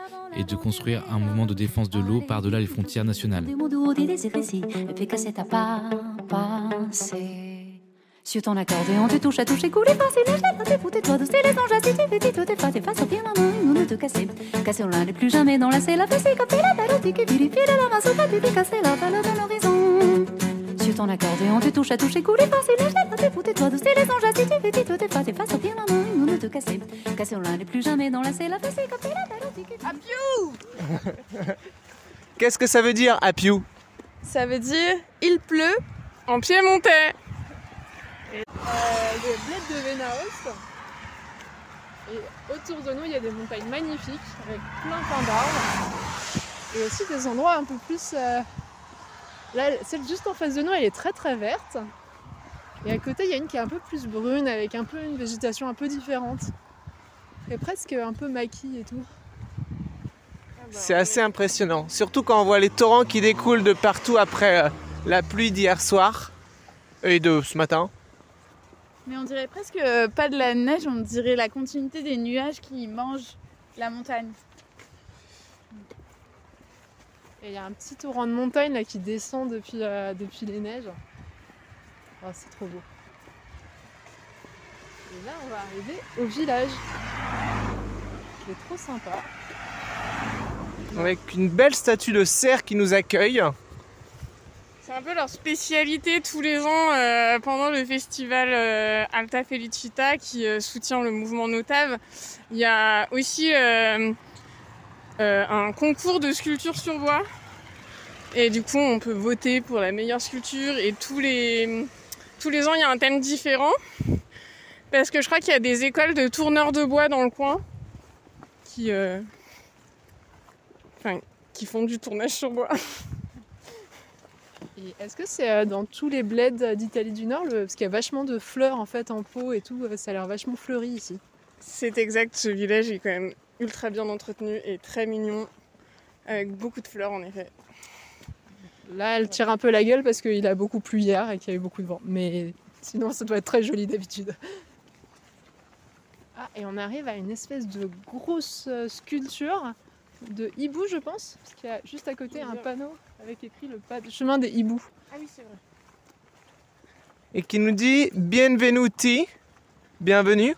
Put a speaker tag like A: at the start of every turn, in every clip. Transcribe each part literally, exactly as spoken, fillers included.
A: et de construire un mouvement de défense de l'eau par-delà les frontières nationales.
B: Sur ton accordéon, tu touches à toucher, couler, passer les jets, t'es fou, tais-toi, douce, les anges, assis, tu fais, t'es tes face, t'es face, au pied, la main, une ou te casser. Casser au lin, n'est plus jamais dans la selle, la fessée, comme la balotique, et puis la main, sous ta pipi, casser la balle dans l'horizon. Sur ton accordéon, tu touches à toucher, couler, passer les jets, t'es fou, tais-toi, douce, les anges, assis, tu fais, t'es tes face, t'es face, au pied, la main, une ou te casser. Casser au lin, n'est plus jamais dans la selle, la fessée, comme la balotique, et puis...
C: Apiou. Qu'est-ce que ça veut dire, Apiou?
D: Ça veut dire il pleut en piémontais. Et, euh, le bled de Venaos. Et autour de nous, il y a des montagnes magnifiques avec plein plein d'arbres. Et aussi des endroits un peu plus... Euh... Là, celle juste en face de nous, elle est très très verte. Et à côté, il y a une qui est un peu plus brune avec un peu une végétation un peu différente. Et presque un peu maquis et tout.
C: C'est assez impressionnant, surtout quand on voit les torrents qui découlent de partout après euh, la pluie d'hier soir et de ce matin.
E: Mais on dirait presque euh, pas de la neige, on dirait la continuité des nuages qui mangent la montagne.
D: Et il y a un petit torrent de montagne là, qui descend depuis, euh, depuis les neiges. Oh, c'est trop beau. Et là, on va arriver au village, qui est trop sympa.
C: Avec une belle statue de cerf qui nous accueille.
D: C'est un peu leur spécialité tous les ans euh, pendant le festival euh, Alta Felicita qui euh, soutient le mouvement Notave. Il y a aussi euh, euh, un concours de sculpture sur bois. Et du coup, on peut voter pour la meilleure sculpture. Et tous les, tous les ans, il y a un thème différent. Parce que je crois qu'il y a des écoles de tourneurs de bois dans le coin qui... Euh, Enfin, qui font du tournage sur bois. Et est-ce que c'est dans tous les bleds d'Italie du Nord, le... parce qu'il y a vachement de fleurs en fait en pot et tout, ça a l'air vachement fleuri ici. C'est exact, ce village est quand même ultra bien entretenu et très mignon, avec beaucoup de fleurs en effet. Là, elle tire un peu la gueule parce qu'il a beaucoup plu hier et qu'il y a eu beaucoup de vent, mais sinon ça doit être très joli d'habitude. Ah, et on arrive à une espèce de grosse sculpture de hibou, je pense, parce qu'il y a juste à côté un panneau avec écrit le pas de chemin des hiboux.
E: Ah oui, c'est vrai.
C: Et qui nous dit Bienvenuti, bienvenue.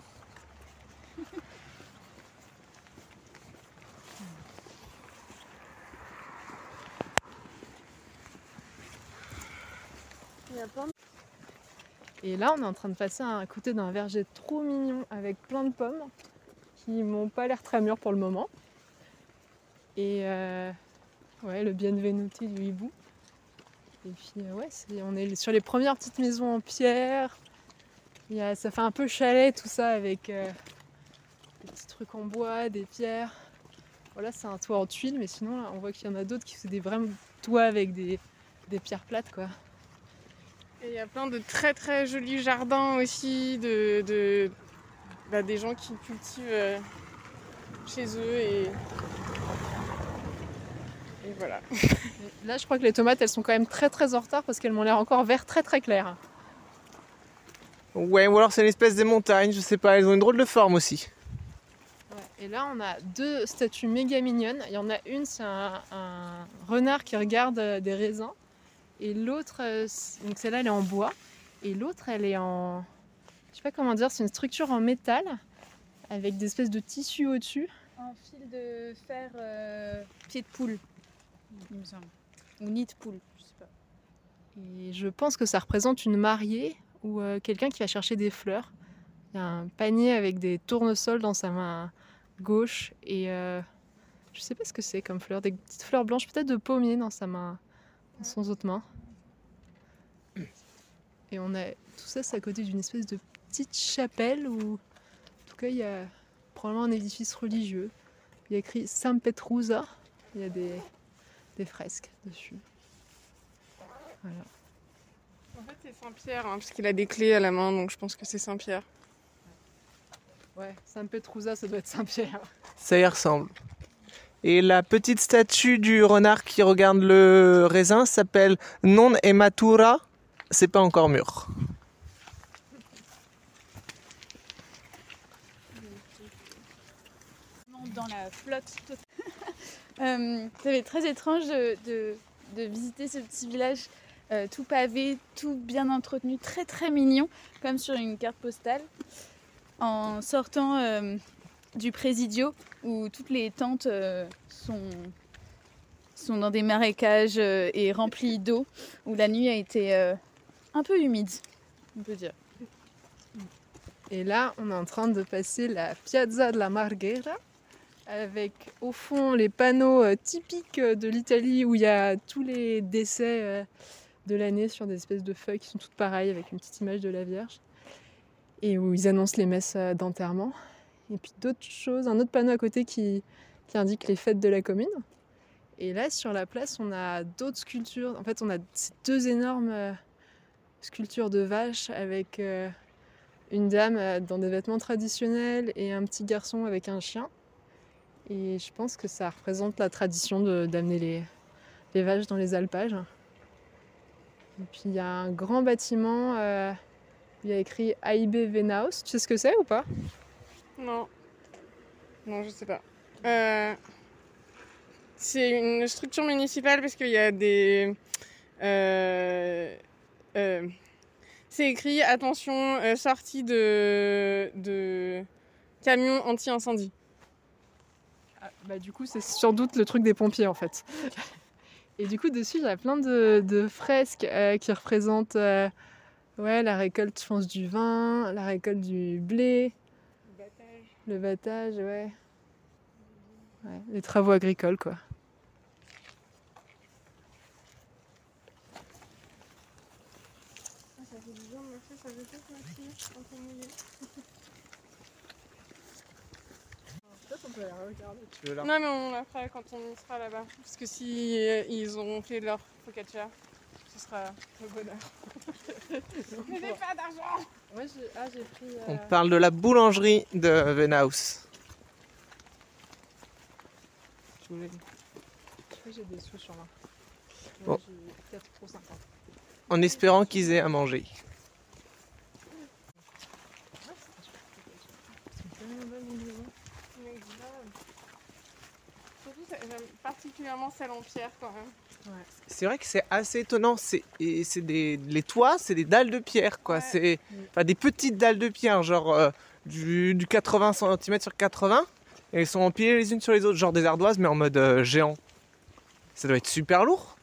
D: Il y a plein de... Et là, on est en train de passer à côté d'un verger trop mignon avec plein de pommes qui m'ont pas l'air très mûres pour le moment. Et euh, ouais, le Bienvenuti du hibou. Et puis euh, ouais, c'est, on est sur les premières petites maisons en pierre. Il y a, ça fait un peu chalet tout ça avec euh, des petits trucs en bois, des pierres. Voilà, c'est un toit en tuiles, mais sinon là, on voit qu'il y en a d'autres qui font des vrais toits avec des, des pierres plates quoi. Et il y a plein de très très jolis jardins aussi, de, de bah, des gens qui cultivent euh, chez eux et Et voilà. Là, je crois que les tomates, elles sont quand même très très en retard parce qu'elles m'ont l'air encore vert très très clair.
C: Ouais, ou alors c'est une espèce de montagne, je sais pas, elles ont une drôle de forme aussi.
D: Ouais, et là, on a deux statues méga mignonnes. Il y en a une, c'est un, un renard qui regarde des raisins. Et l'autre, donc celle-là, elle est en bois. Et l'autre, elle est en... Je sais pas comment dire, c'est une structure en métal avec des espèces de tissus au-dessus.
E: En fil de fer euh, pied de poule, il me semble. Ou nid de poule, je sais pas.
D: Et je pense que ça représente une mariée ou euh, quelqu'un qui va chercher des fleurs. Il y a un panier avec des tournesols dans sa main gauche et euh, je sais pas ce que c'est comme fleurs, des petites fleurs blanches, peut-être de pommier dans sa main, dans son autre main. Et on a tout ça, c'est à côté d'une espèce de petite chapelle où, en tout cas, il y a probablement un édifice religieux. Il y a écrit San Petrusa, il y a des, des fresques dessus. Voilà. En fait, c'est Saint-Pierre, hein, parce qu'il a des clés à la main, donc je pense que c'est Saint-Pierre. Ouais, San Petrusa, ça doit être Saint-Pierre.
C: Ça y ressemble. Et la petite statue du renard qui regarde le raisin s'appelle Non è matura, c'est pas encore mûr.
E: Dans la flotte totale. Euh, C'était très étrange de, de, de visiter ce petit village euh, tout pavé, tout bien entretenu, très très mignon, comme sur une carte postale. En sortant euh, du Presidio, où toutes les tentes euh, sont, sont dans des marécages euh, et remplies d'eau, où la nuit a été euh, un peu humide, on peut dire.
D: Et là, on est en train de passer la Piazza della Marghera, avec au fond les panneaux euh, typiques de l'Italie où il y a tous les décès euh, de l'année sur des espèces de feuilles qui sont toutes pareilles avec une petite image de la Vierge et où ils annoncent les messes euh, d'enterrement. Et puis d'autres choses, un autre panneau à côté qui, qui indique les fêtes de la commune. Et là, sur la place, on a d'autres sculptures. En fait, on a ces deux énormes euh, sculptures de vaches avec euh, une dame euh, dans des vêtements traditionnels et un petit garçon avec un chien. Et je pense que ça représente la tradition de, d'amener les, les vaches dans les alpages. Et puis il y a un grand bâtiment, euh, il y a écrit A I B Venaus. Tu sais ce que c'est ou pas?
F: Non. Non, je sais pas. Euh, c'est une structure municipale parce qu'il y a des... Euh, euh, c'est écrit, attention, euh, sortie de, de camion anti-incendie.
D: Ah, bah, du coup, c'est sans doute le truc des pompiers en fait. Et du coup, dessus, il y a plein de, de fresques euh, qui représentent euh, ouais, la récolte, je pense, du vin, la récolte du blé,
F: Le battage.
D: le battage, ouais. Ouais, les travaux agricoles, quoi.
F: Ah, ça fait du bien de marcher, ça veut pas marcher, un peu mouillé.
D: Peut-être on peut aller regarder.
C: Tu veux là?
F: Non, mais on la fera quand on sera là-bas. Parce que si euh, ils auront fait leur focaccia, ce sera le bonheur. Mais j'ai pas d'argent!
D: Moi, j'ai, ah, j'ai pris. euh,
C: On parle de la boulangerie de Venaus. Tu voulais-
D: Moi, j'ai des sous sur moi.
C: Bon.
D: Moi, j'ai quatre euros cinquante.
C: En espérant qu'ils aient à manger.
F: Mais grave. Surtout, ça- j'aime particulièrement celle en pierre quand même.
C: C'est vrai que c'est assez étonnant. C'est, et c'est des, les toits, c'est des dalles de pierre, quoi.
F: Ouais.
C: C'est enfin, des petites dalles de pierre, genre euh, du, du quatre-vingts centimètres sur quatre-vingts. Et elles sont empilées les unes sur les autres, genre des ardoises, mais en mode euh, géant. Ça doit être super lourd.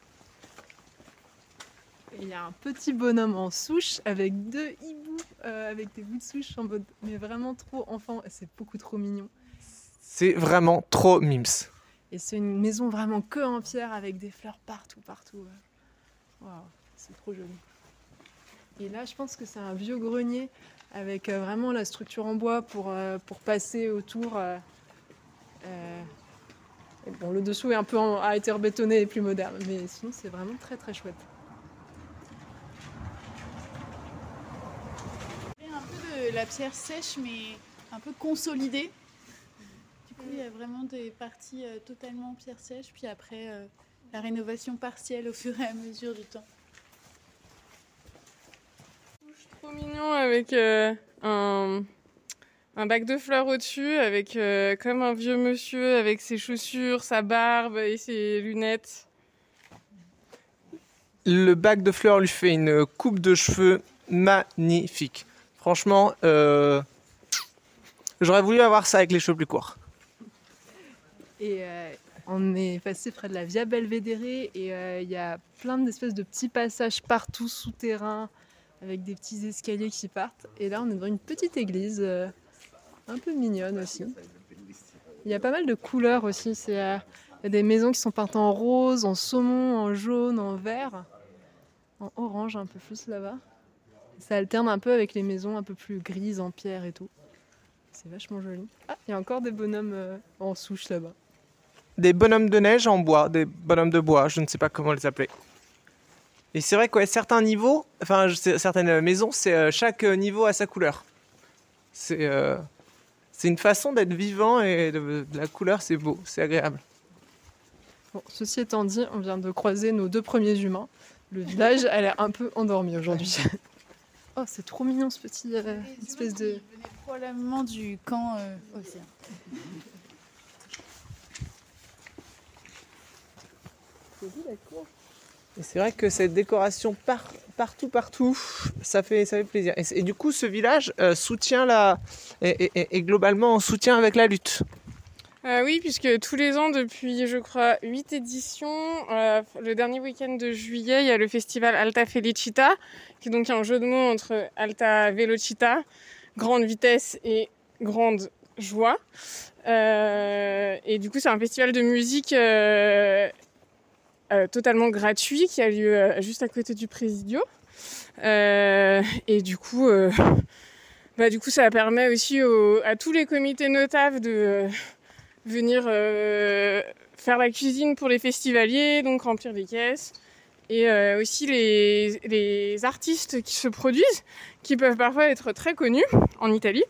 D: Il y a un petit bonhomme en souche avec deux hiboux, euh, avec des bouts de souche en mode, mais vraiment trop enfant. C'est beaucoup trop mignon.
C: C'est vraiment trop mims.
D: Et c'est une maison vraiment que en pierre avec des fleurs partout, partout. Waouh, c'est trop joli. Et là, je pense que c'est un vieux grenier avec euh, vraiment la structure en bois pour, euh, pour passer autour. euh, euh, et bon, le dessous est un peu en, a été rebétonné et plus moderne, mais sinon c'est vraiment très très chouette.
E: Un peu de la pierre sèche, mais un peu consolidée. Du coup, il y a vraiment des parties euh, totalement pierre sèche, puis après euh, la rénovation partielle au fur et à mesure du temps.
F: Trop mignon avec euh, un, un bac de fleurs au-dessus, avec euh, comme un vieux monsieur avec ses chaussures, sa barbe et ses lunettes.
C: Le bac de fleurs lui fait une coupe de cheveux magnifique. Franchement, euh, j'aurais voulu avoir ça avec les cheveux plus courts.
D: Et euh, on est passé près de la Via Belvedere et il euh, y a plein d'espèces de petits passages partout souterrains avec des petits escaliers qui partent. Et là, on est devant une petite église euh, un peu mignonne aussi. Il y a pas mal de couleurs aussi. Il euh, y a des maisons qui sont peintes en rose, en saumon, en jaune, en vert, en orange un peu plus là-bas. Ça alterne un peu avec les maisons un peu plus grises en pierre et tout. C'est vachement joli. Ah, il y a encore des bonhommes euh, en souche là-bas.
C: Des bonhommes de neige en bois, des bonhommes de bois, je ne sais pas comment les appeler. Et c'est vrai que ouais, certains niveaux, enfin je sais- certaines maisons, c'est euh, chaque niveau a sa couleur. C'est euh, c'est une façon d'être vivant et de, de la couleur, c'est beau, c'est agréable.
D: Bon, ceci étant dit, on vient de croiser nos deux premiers humains. Le village a l'air un peu endormi aujourd'hui. Oh, c'est trop mignon ce petit euh, espèce de...
E: Il venait probablement du camp euh, océan.
C: Et c'est vrai que cette décoration par, partout, partout, ça fait, ça fait plaisir. Et, et du coup, ce village euh, soutient la, est, est, est globalement en soutien avec la lutte.
F: Euh, oui, puisque tous les ans, depuis, je crois, huit éditions, euh, le dernier week-end de juillet, il y a le festival Alta Felicita, qui est donc un jeu de mots entre Alta Velocita, grande vitesse, et grande joie. Euh, et du coup, c'est un festival de musique euh, euh, totalement gratuit qui a lieu euh, juste à côté du Presidio. Euh, et du coup, euh, bah, du coup, ça permet aussi aux, à tous les comités notables de euh, venir euh, faire la cuisine pour les festivaliers, donc remplir les caisses. Et euh, aussi les, les artistes qui se produisent, qui peuvent parfois être très connus en Italie.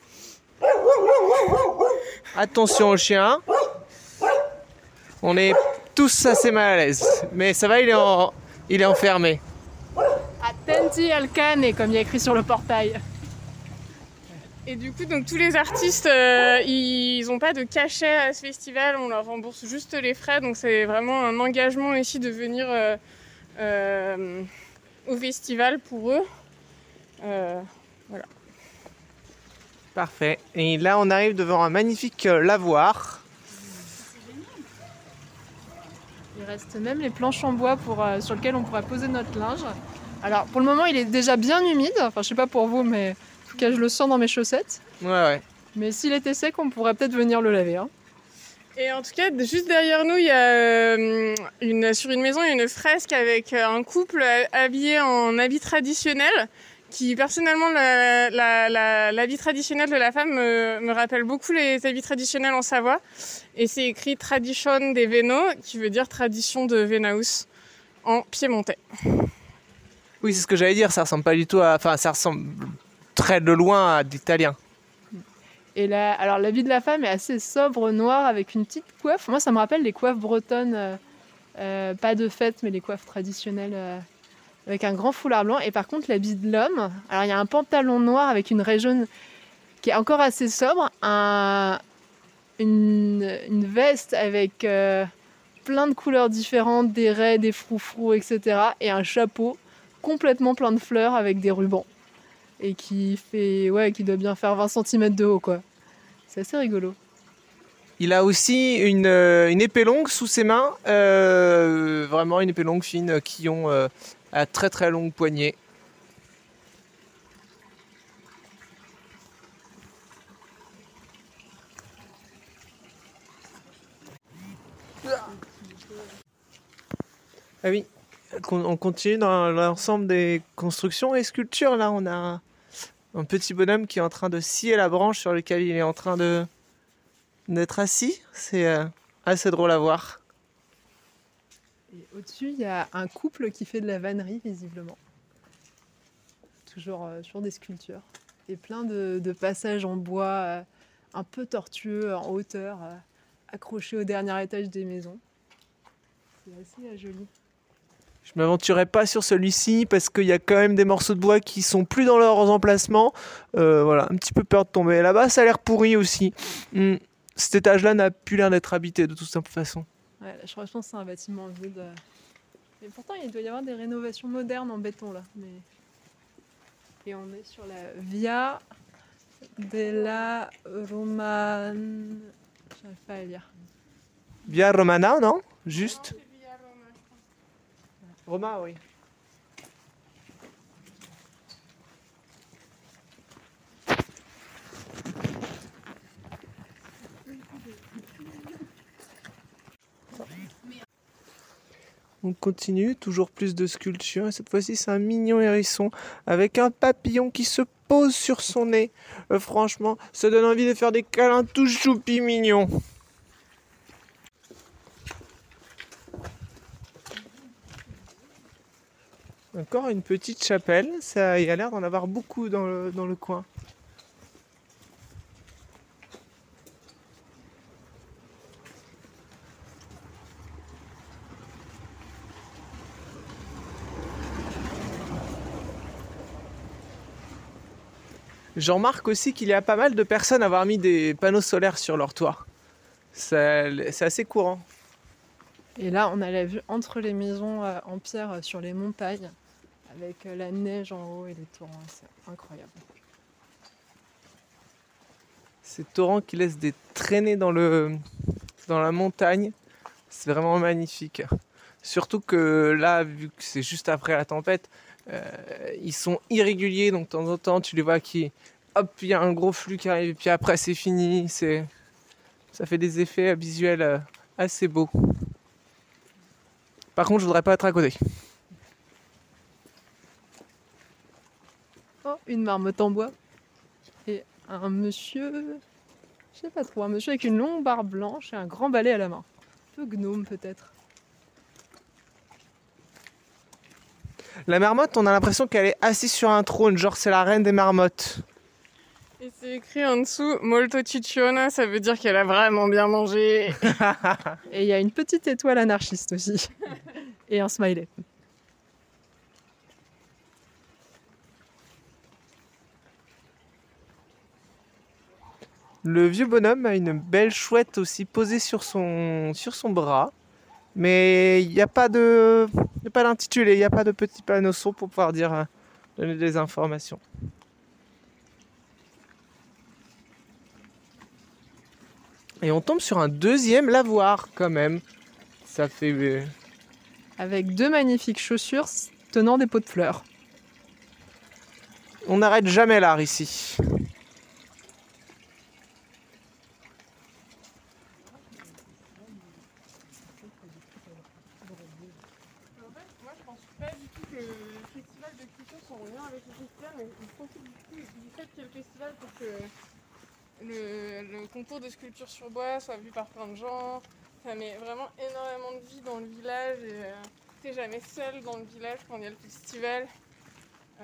C: Attention au chien. On est tous assez mal à l'aise. Mais ça va, il est, en, il est enfermé.
D: Attenti al cane, comme il y a écrit sur le portail.
F: Et du coup, donc tous les artistes, euh, ils n'ont pas de cachet à ce festival, on leur rembourse juste les frais, donc c'est vraiment un engagement aussi de venir euh, euh, au festival pour eux. Euh, voilà.
C: Parfait. Et là, on arrive devant un magnifique lavoir.
D: Il reste même les planches en bois pour, euh, sur lesquelles on pourrait poser notre linge. Alors, pour le moment, il est déjà bien humide. Enfin, je sais pas pour vous, mais en tout cas, je le sens dans mes chaussettes.
C: Ouais, ouais.
D: Mais s'il était sec, on pourrait peut-être venir le laver. Hein.
F: Et en tout cas, juste derrière nous, il y a euh, une, sur une maison, il y a une fresque avec un couple habillé en habit traditionnel, qui personnellement, la, la, la, l'habit traditionnel de la femme me, me rappelle beaucoup les habits traditionnels en Savoie. Et c'est écrit Tradition de Veno, qui veut dire tradition de Venaus, en piémontais.
C: Oui, c'est ce que j'allais dire, ça ressemble pas du tout à... Enfin, ça ressemble très de loin à d'italien.
D: Et là, alors l'habit de la femme est assez sobre, noir, avec une petite coiffe. Moi, ça me rappelle les coiffes bretonnes, euh, euh, pas de fête, mais les coiffes traditionnelles, euh, avec un grand foulard blanc. Et par contre, l'habit de l'homme, alors il y a un pantalon noir avec une raie jaune qui est encore assez sobre, un, une, une veste avec euh, plein de couleurs différentes, des raies, des froufrous, et cetera. Et un chapeau complètement plein de fleurs avec des rubans. Et qui fait, ouais, qui doit bien faire vingt centimètres de haut, quoi. C'est assez rigolo.
C: Il a aussi une, une épée longue sous ses mains, euh, vraiment une épée longue fine qui ont euh, à très très longue poignée. Ah oui, on continue dans l'ensemble des constructions et sculptures. Là, on a un petit bonhomme qui est en train de scier la branche sur laquelle il est en train de d'être assis. C'est euh, assez drôle à voir.
D: Et au-dessus, il y a un couple qui fait de la vannerie, visiblement. Toujours euh, sur des sculptures. Et plein de, de passages en bois, euh, un peu tortueux, en hauteur, euh, accrochés au dernier étage des maisons. C'est assez euh, joli.
C: Je m'aventurerai pas sur celui-ci parce qu'il y a quand même des morceaux de bois qui sont plus dans leurs emplacements. Euh, voilà, un petit peu peur de tomber. Là-bas, ça a l'air pourri aussi. Hum, cet étage-là n'a plus l'air d'être habité de toute simple façon.
D: Ouais, là, je pense que c'est un bâtiment vide. Mais pourtant, il doit y avoir des rénovations modernes en béton là. Mais... Et on est sur la Via della Romana. J'arrive pas à lire.
C: Via Romana, non? Juste. Roma, oui. On continue, toujours plus de sculptures. Et cette fois-ci, c'est un mignon hérisson avec un papillon qui se pose sur son nez. Euh, franchement, ça donne envie de faire des câlins tout choupi mignons. Encore une petite chapelle, ça, il y a l'air d'en avoir beaucoup dans le, dans le coin. Je remarque aussi qu'il y a pas mal de personnes à avoir mis des panneaux solaires sur leur toit. Ça, c'est assez courant.
D: Et là, on a la vue entre les maisons euh, en pierre euh, sur les montagnes, avec euh, la neige en haut et les torrents. C'est incroyable.
C: Ces torrents qui laissent des traînées dans, le, dans la montagne, c'est vraiment magnifique. Surtout que là, vu que c'est juste après la tempête, euh, ils sont irréguliers, donc de temps en temps, tu les vois qui, hop, il y a un gros flux qui arrive, et puis après c'est fini. C'est, ça fait des effets visuels euh, assez beaux. Par contre, je voudrais pas être à côté.
D: Oh, une marmotte en bois. Et un monsieur, je sais pas trop, un monsieur avec une longue barbe blanche et un grand balai à la main. Un peu gnome peut-être.
C: La marmotte, on a l'impression qu'elle est assise sur un trône, genre c'est la reine des marmottes.
F: Et c'est écrit en dessous molto cicciona, ça veut dire qu'elle a vraiment bien mangé.
D: Et il y a une petite étoile anarchiste aussi. Et un smiley.
C: Le vieux bonhomme a une belle chouette aussi posée sur son, sur son bras. Mais il n'y a pas de, il y a pas d'intitulé, il n'y a pas de petit panneau son pour pouvoir dire, euh, donner des informations. Et on tombe sur un deuxième lavoir quand même. Ça fait... euh,
D: Avec deux magnifiques chaussures tenant des pots de fleurs.
C: On n'arrête jamais l'art ici.
F: En fait, moi je pense pas du tout que le festival de culture soit en lien avec le festival, mais ils profitent du, coup, du fait qu'il y ait le festival pour que le, le concours de sculpture sur bois soit vu par plein de gens. Ça met vraiment énormément de vie dans le village et euh, t'es jamais seul dans le village quand il y a le festival. Euh,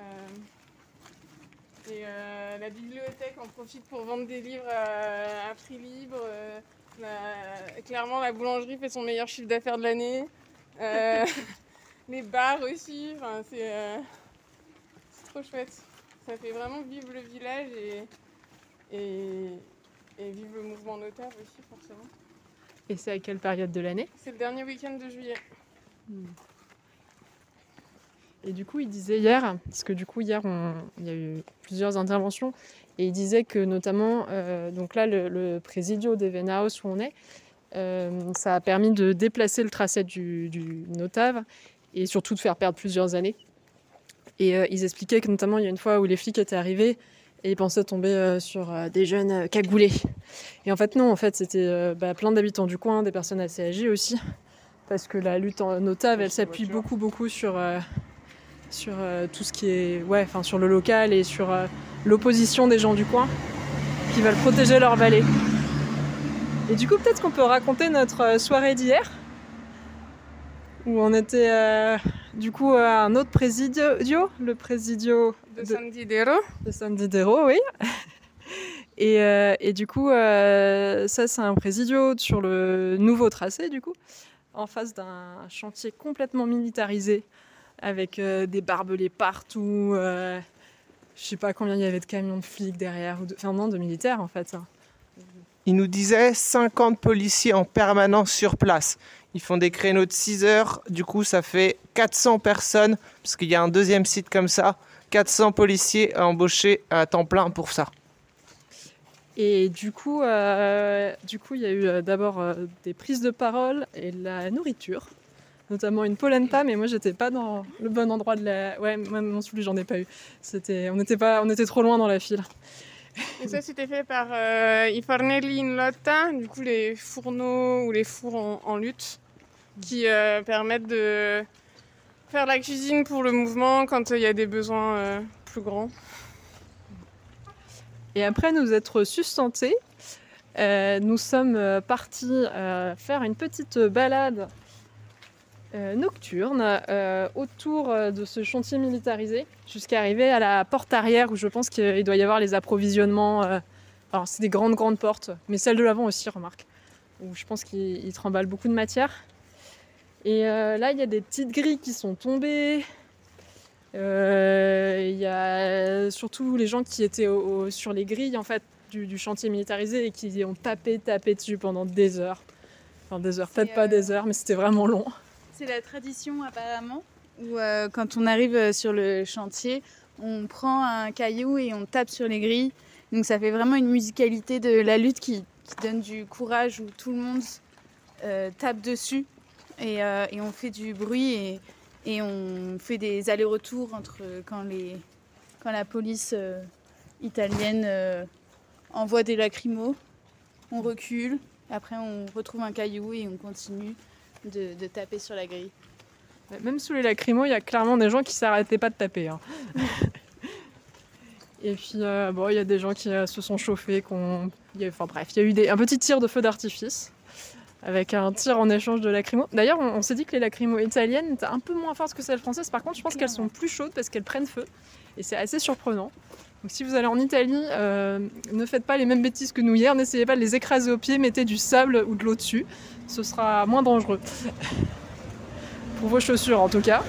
F: et euh, la bibliothèque en profite pour vendre des livres à, à prix libre. Euh, la- clairement, la boulangerie fait son meilleur chiffre d'affaires de l'année. Euh, les bars aussi, enfin, c'est, euh, c'est trop chouette. Ça fait vraiment vivre le village et, et, et vivre le mouvement notaire aussi, forcément.
D: Et c'est à quelle période de l'année?
F: C'est le dernier week-end de juillet.
D: Et du coup, il disait hier, parce que du coup, hier, on- il y a eu plusieurs interventions, et il disait que notamment, euh, donc là, le, le Presidio d'Evenhouse où on est, euh, ça a permis de déplacer le tracé du, du Notave et surtout de faire perdre plusieurs années. Et euh, ils expliquaient que notamment, il y a une fois où les flics étaient arrivés et ils pensaient tomber euh, sur euh, des jeunes euh, cagoulés. Et en fait, non, en fait, c'était euh, bah, plein d'habitants du coin, des personnes assez âgées aussi, parce que la lutte en Notave, elle s'appuie beaucoup, beaucoup sur... euh, sur euh, tout ce qui est ouais enfin sur le local et sur euh, l'opposition des gens du coin qui veulent protéger leur vallée. Et du coup, peut-être qu'on peut raconter notre euh, soirée d'hier où on était euh, du coup à un autre présidio, le présidio
F: De,
D: de,
F: San Didero.
D: de San Didero, oui. Et, euh, et du coup, euh, ça c'est un présidio sur le nouveau tracé du coup, en face d'un chantier complètement militarisé avec euh, des barbelés partout. Euh, je sais pas combien il y avait de camions de flics derrière, ou de, enfin non, de militaires en fait. Ça.
C: Il nous disait cinquante policiers en permanence sur place. Ils font des créneaux de six heures, du coup ça fait quatre cents personnes, parce qu'il y a un deuxième site comme ça, quatre cents policiers embauchés à temps plein pour ça.
D: Et du coup, euh, du coup, il y a eu euh, d'abord euh, des prises de parole et de la nourriture, notamment une polenta, mais moi j'étais pas dans le bon endroit de la. Ouais, moi non plus j'en ai pas eu. C'était, on était pas, on était trop loin dans la file.
F: Et ça, c'était fait par euh, i fornelli in lotta, du coup les fourneaux ou les fours en, en lutte, qui euh, permettent de faire la cuisine pour le mouvement quand il y a des besoins euh, plus grands.
D: Et après nous être sustentés, euh, nous sommes euh, partis euh, faire une petite balade euh, nocturne euh, autour de ce chantier militarisé jusqu'à arriver à la porte arrière où je pense qu'il doit y avoir les approvisionnements. Euh, alors c'est des grandes grandes portes, mais celle de l'avant aussi, remarque, où je pense qu'ils tremballent beaucoup de matière. Et euh, là il y a des petites grilles qui sont tombées. Il euh, y a surtout les gens qui étaient au, au, sur les grilles en fait, du, du chantier militarisé et qui ont tapé, tapé dessus pendant des heures. Enfin des heures, peut-être euh... pas des heures, mais c'était vraiment long.
E: C'est la tradition apparemment, où euh, quand on arrive sur le chantier, on prend un caillou et on tape sur les grilles. Donc ça fait vraiment une musicalité de la lutte qui, qui donne du courage, où tout le monde euh, tape dessus et, euh, et on fait du bruit et, et on fait des allers-retours entre quand, les, quand la police euh, italienne euh, envoie des lacrymos, on recule, après on retrouve un caillou et on continue de, de taper sur la grille.
D: Même sous les lacrymos, il y a clairement des gens qui ne s'arrêtaient pas de taper. Hein. Et puis, euh, bon, il y a des gens qui euh, se sont chauffés. Qu'on... Il y a, enfin bref, il y a eu des... un petit tir de feu d'artifice avec un tir en échange de lacrymos. D'ailleurs, on, on s'est dit que les lacrymos italiennes étaient un peu moins fortes que celles françaises. Par contre, je pense qu'elles sont plus chaudes parce qu'elles prennent feu. Et c'est assez surprenant. Donc si vous allez en Italie, euh, ne faites pas les mêmes bêtises que nous hier. N'essayez pas de les écraser au pied. Mettez du sable ou de l'eau dessus. Ce sera moins dangereux. Pour vos chaussures, en tout cas.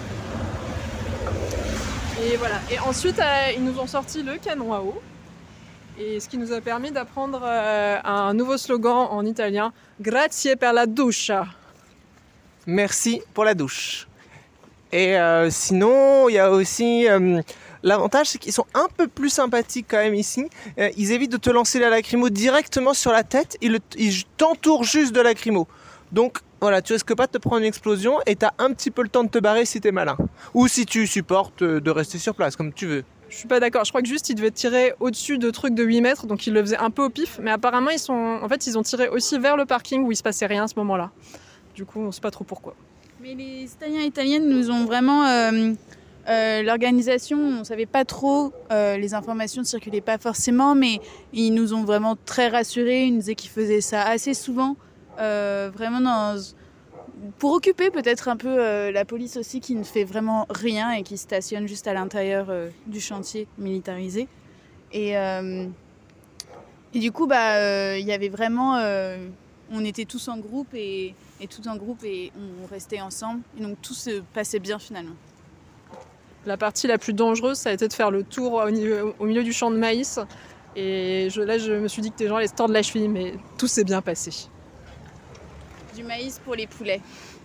D: Et voilà. Et ensuite, euh, ils nous ont sorti le canon à eau. Et ce qui nous a permis d'apprendre euh, un nouveau slogan en italien. Grazie per la doucha.
C: Merci pour la douche. Et euh, sinon, il y a aussi... Euh, l'avantage, c'est qu'ils sont un peu plus sympathiques quand même ici. Euh, ils évitent de te lancer la lacrymo directement sur la tête. Ils, le, ils t'entourent juste de lacrymo. Donc, voilà, tu risques pas de te prendre une explosion et tu as un petit peu le temps de te barrer si tu es malin. Ou si tu supportes de rester sur place, comme tu veux.
D: Je suis pas d'accord, je crois que juste ils devaient tirer au-dessus de trucs de huit mètres, donc ils le faisaient un peu au pif, mais apparemment ils sont, en fait ils ont tiré aussi vers le parking où il se passait rien à ce moment-là. Du coup on sait pas trop pourquoi.
E: Mais les Italiens et Italiennes nous ont vraiment... Euh, euh, l'organisation, on savait pas trop, euh, les informations ne circulaient pas forcément, mais ils nous ont vraiment très rassurés, ils nous disaient qu'ils faisaient ça assez souvent. Euh, vraiment dans, pour occuper peut-être un peu euh, la police aussi qui ne fait vraiment rien et qui stationne juste à l'intérieur euh, du chantier militarisé. Et, euh, et du coup, bah, euh, y avait vraiment, euh, on était tous en groupe et, et tout en groupe et on restait ensemble. Et donc tout se passait bien finalement.
D: La partie la plus dangereuse, ça a été de faire le tour au, niveau, au milieu du champ de maïs. Et je, là, je me suis dit que les gens allaient se tordre la cheville, mais tout s'est bien passé.
E: Du maïs pour les poulets.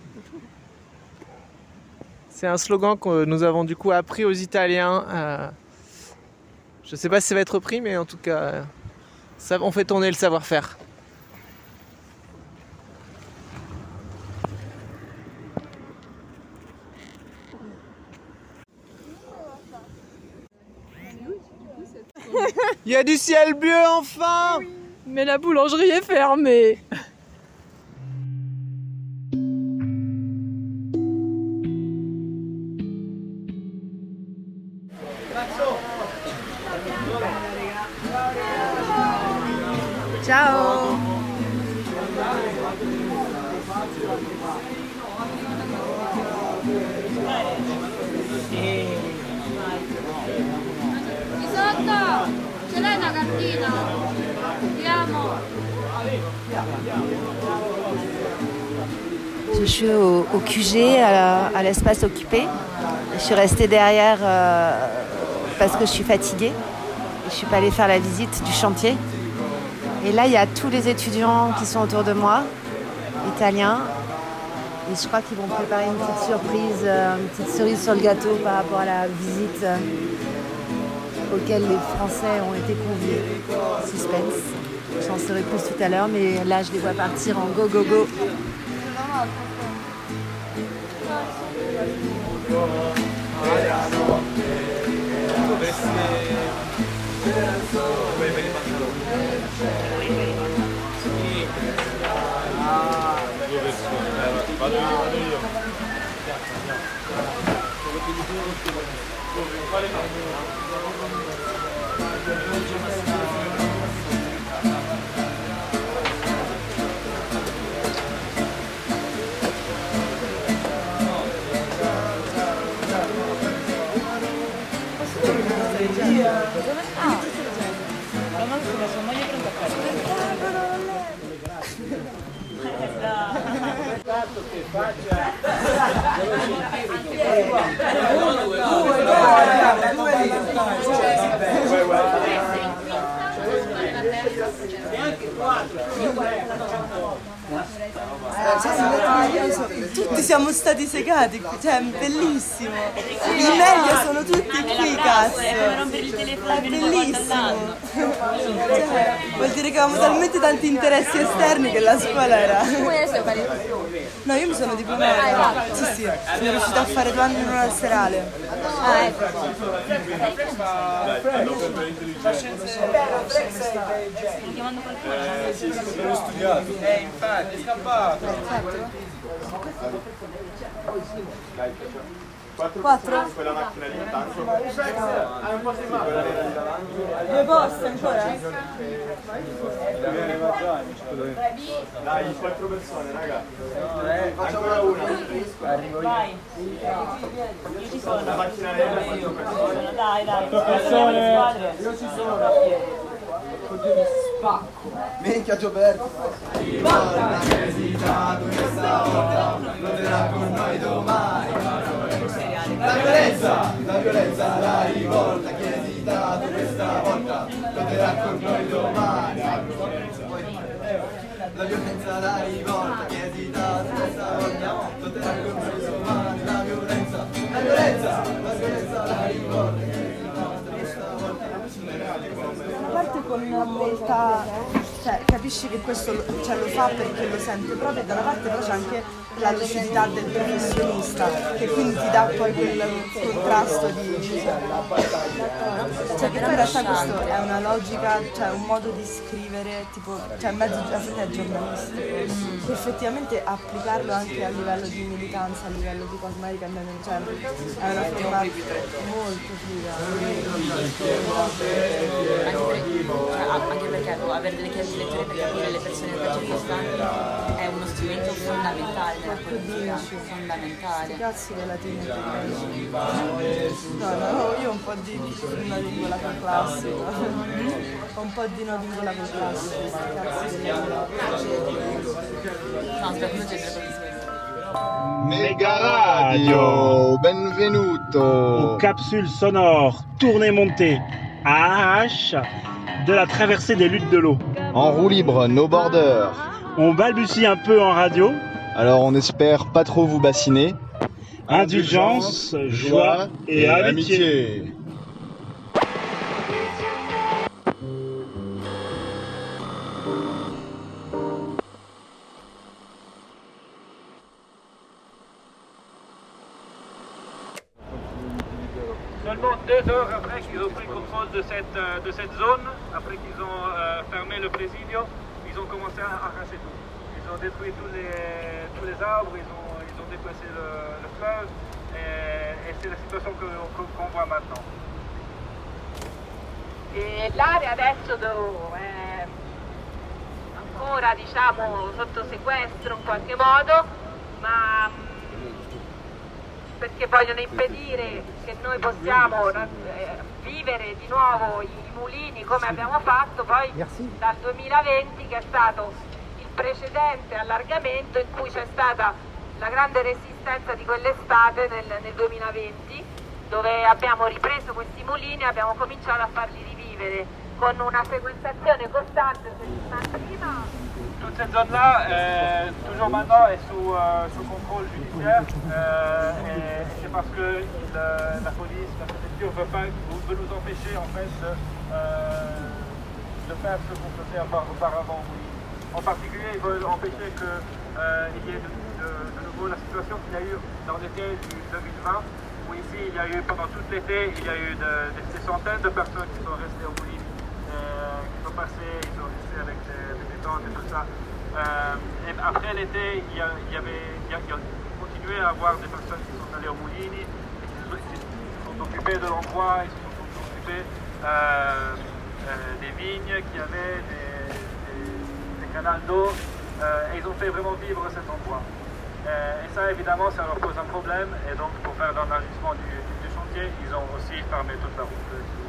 C: C'est un slogan que nous avons du coup appris aux Italiens. Euh, je ne sais pas si ça va être repris, mais en tout cas, ça, on fait tourner le savoir-faire. Il y a du ciel bleu enfin!
D: Oui, mais la boulangerie est fermée.
E: Ciao.
G: Di sotto ce l'hai una cantina? Andiamo.
H: Je suis au, au Q G, à, à l'espace occupé. Je suis restée derrière euh, parce que je suis fatiguée. Je ne suis pas allée faire la visite du chantier. Et là, il y a tous les étudiants qui sont autour de moi, italiens. Et je crois qu'ils vont préparer une petite surprise, une petite cerise sur le gâteau par rapport à la visite auquel les Français ont été conviés. Suspense. J'en saurai plus tout à l'heure, mais là, je les vois partir en go, go, go.
G: Grazie.
I: Tutti siamo stati segati qui, cioè è bellissimo. I meglio sono tutti qui, cazzo. È bellissimo. Cioè, vuol dire che avevamo talmente tanti interessi esterni che la scuola era. No, io mi sono diplomata. Sì, sì, sono riuscita a fare due anni in una serale.
E: Ah, ecco.
J: Chiamando qualcuno? Eh, sì, sì, l'ho studiato. Eh, infatti, è scappato.
I: Quattro? Quattro?
J: Quella macchina lì, tanto.
I: Due posti ancora?
J: Dai, quattro persone, raga. Ancora una. Arrivo io.
K: Vai. Io ci sono.
J: La macchina nera, quattro persone.
K: Dai, dai.
J: Quattro persone.
K: Io ci sono.
J: Oddio, mi spacco. Minchia Gioberto. Rivolta che esitato questa volta, loderà con noi domani. La violenza, la violenza, la rivolta che esitato questa volta, loderà con noi domani. La violenza, la rivolta che esitato questa volta, loderà con noi domani. La violenza, la violenza, la violenza, la rivolta che esitato questa volta.
I: A parte con una beltà, cioè capisci che questo lo, cioè, lo fa perché lo sente proprio, e da una parte però c'è anche la lucidità del professionista che quindi ti dà poi quel contrasto di... Cioè che poi in realtà questo è una logica, cioè un modo di scrivere tipo, cioè mezzo è giornalistico, che effettivamente applicarlo anche a livello di militanza, a livello di cosa magari cambiando in genere, è una forma molto figa.
K: Anche perché avere delle chiavi di letture per capire le persone che ci stanno è uno strumento fondamentale nella politica, fondamentale.
I: Cazzo della latino. No, no, io ho un po' di no lingua col classico. Ho un po' di no lingua col classico. Cazzo della
K: no, aspetta, non c'è
L: Mega Radio, benvenuto
M: aux capsules sonores tournées montées à H de la traversée des luttes de l'eau.
L: En roue libre, no border.
M: On balbutie un peu en radio.
L: Alors on espère pas trop vous bassiner.
M: Indulgence, joie et amitié.
N: Seulement deux heures après qu'ils ont pris contrôle de cette, de cette zone, après qu'ils ont euh, fermé le Presidio, ils ont commencé à arracher tout. Ils ont détruit tous les, tous les arbres, ils ont, ils ont déplacé le, le fleuve, et, et c'est la situation que, qu'on voit maintenant.
O: E l'area adesso è ancora, diciamo, sotto sequestro in qualche modo, ma perché vogliono impedire che noi possiamo eh, vivere di nuovo i, i mulini come abbiamo fatto poi dal duemilaventi, che è stato il precedente allargamento in cui c'è stata la grande resistenza di quell'estate nel, nel duemilaventi, dove abbiamo ripreso questi mulini e abbiamo cominciato a farli rivivere con una sequenzazione costante prima.
N: Toute cette zone-là, euh, toujours maintenant, est sous, euh, sous contrôle judiciaire, euh, et, et c'est parce que le, la police, la préfecture veut, pas, veut nous empêcher en fait de, euh, de faire ce qu'on faisait auparavant. En particulier, ils veulent empêcher qu'il euh, y ait de, de, de nouveau la situation qu'il y a eu dans l'été du deux mille vingt, où ici, il y a eu pendant tout l'été, il y a eu de, de, des centaines de personnes qui sont restées au Moulin, euh, qui sont passées, ils sont restés avec des, des détentes et tout ça. Euh, et après l'été, il y, a, il y avait il y a, il y a continué à avoir des personnes qui sont allées au Moulini et qui se, qui se sont occupées de l'endroit, ils se sont occupés euh, euh, des vignes qu'il y avait, des, des, des canaux d'eau, euh, et ils ont fait vraiment vivre cet endroit. Euh, et ça, évidemment, ça leur pose un problème, et donc pour faire l'enregistrement du, du chantier, ils ont aussi fermé toute la route.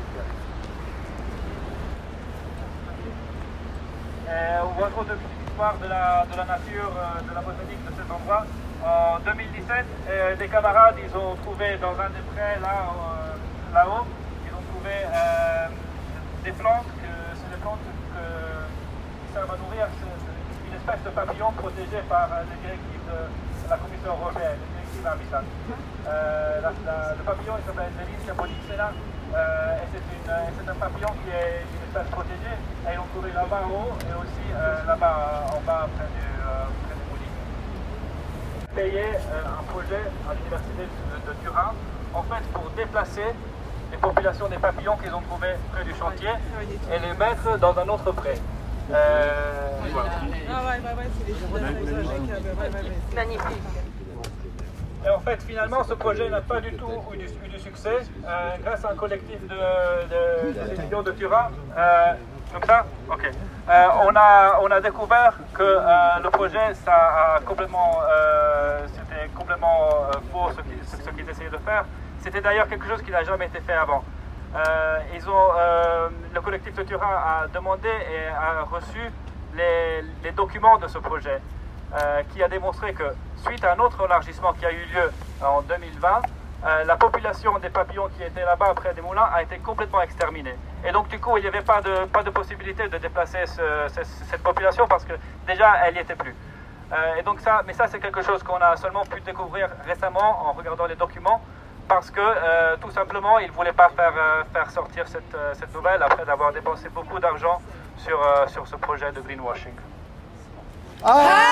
N: Euh, on voit trop de petites histoires de la, de la nature, euh, de la botanique de cet endroit. En deux mille dix-sept, euh, des camarades, ils ont trouvé dans un des prés là, euh, là-haut, ils ont trouvé euh, des plantes, que c'est des plantes que, qui servent à nourrir ce, ce, une espèce de papillon protégé par les directives de la Commission européenne, les directives Habitat. Euh, la, la, le papillon il s'appelle Delicia polixena euh, et c'est un papillon qui est une espèce protégée et ils l'ont trouvé là-bas en haut et aussi euh, là-bas en bas près du, euh, près du Moulinex. Payer euh, un projet à l'université de, de Turin en fait pour déplacer les populations des papillons qu'ils ont trouvés près du chantier et les mettre dans un autre pré. Euh, voilà.
F: Ah ouais, ouais, ouais, c'est les
N: magnifique. Et en fait, finalement, ce projet n'a pas du tout eu du, eu du succès euh, grâce à un collectif de, de, de étudiants de Turin. Euh, comme ça, ok. Euh, on a on a découvert que euh, le projet, ça a complètement, euh, c'était complètement euh, faux ce qu'ils ce, ce qu'ils essayaient de faire. C'était d'ailleurs quelque chose qui n'a jamais été fait avant. Euh, ils ont, euh, le collectif de Turin a demandé et a reçu les, les documents de ce projet, euh, qui a démontré que suite à un autre élargissement qui a eu lieu en deux mille vingt, euh, la population des papillons qui étaient là-bas près des moulins a été complètement exterminée. Et donc du coup, il n'y avait pas de, pas de possibilité de déplacer ce, ce, cette population parce que déjà, elle n'y était plus. Euh, et donc ça, mais ça, c'est quelque chose qu'on a seulement pu découvrir récemment en regardant les documents. Parce que euh, tout simplement, ils ne voulaient pas faire, euh, faire sortir cette, euh, cette nouvelle après d'avoir dépensé beaucoup d'argent sur, euh, sur ce projet de greenwashing. Ah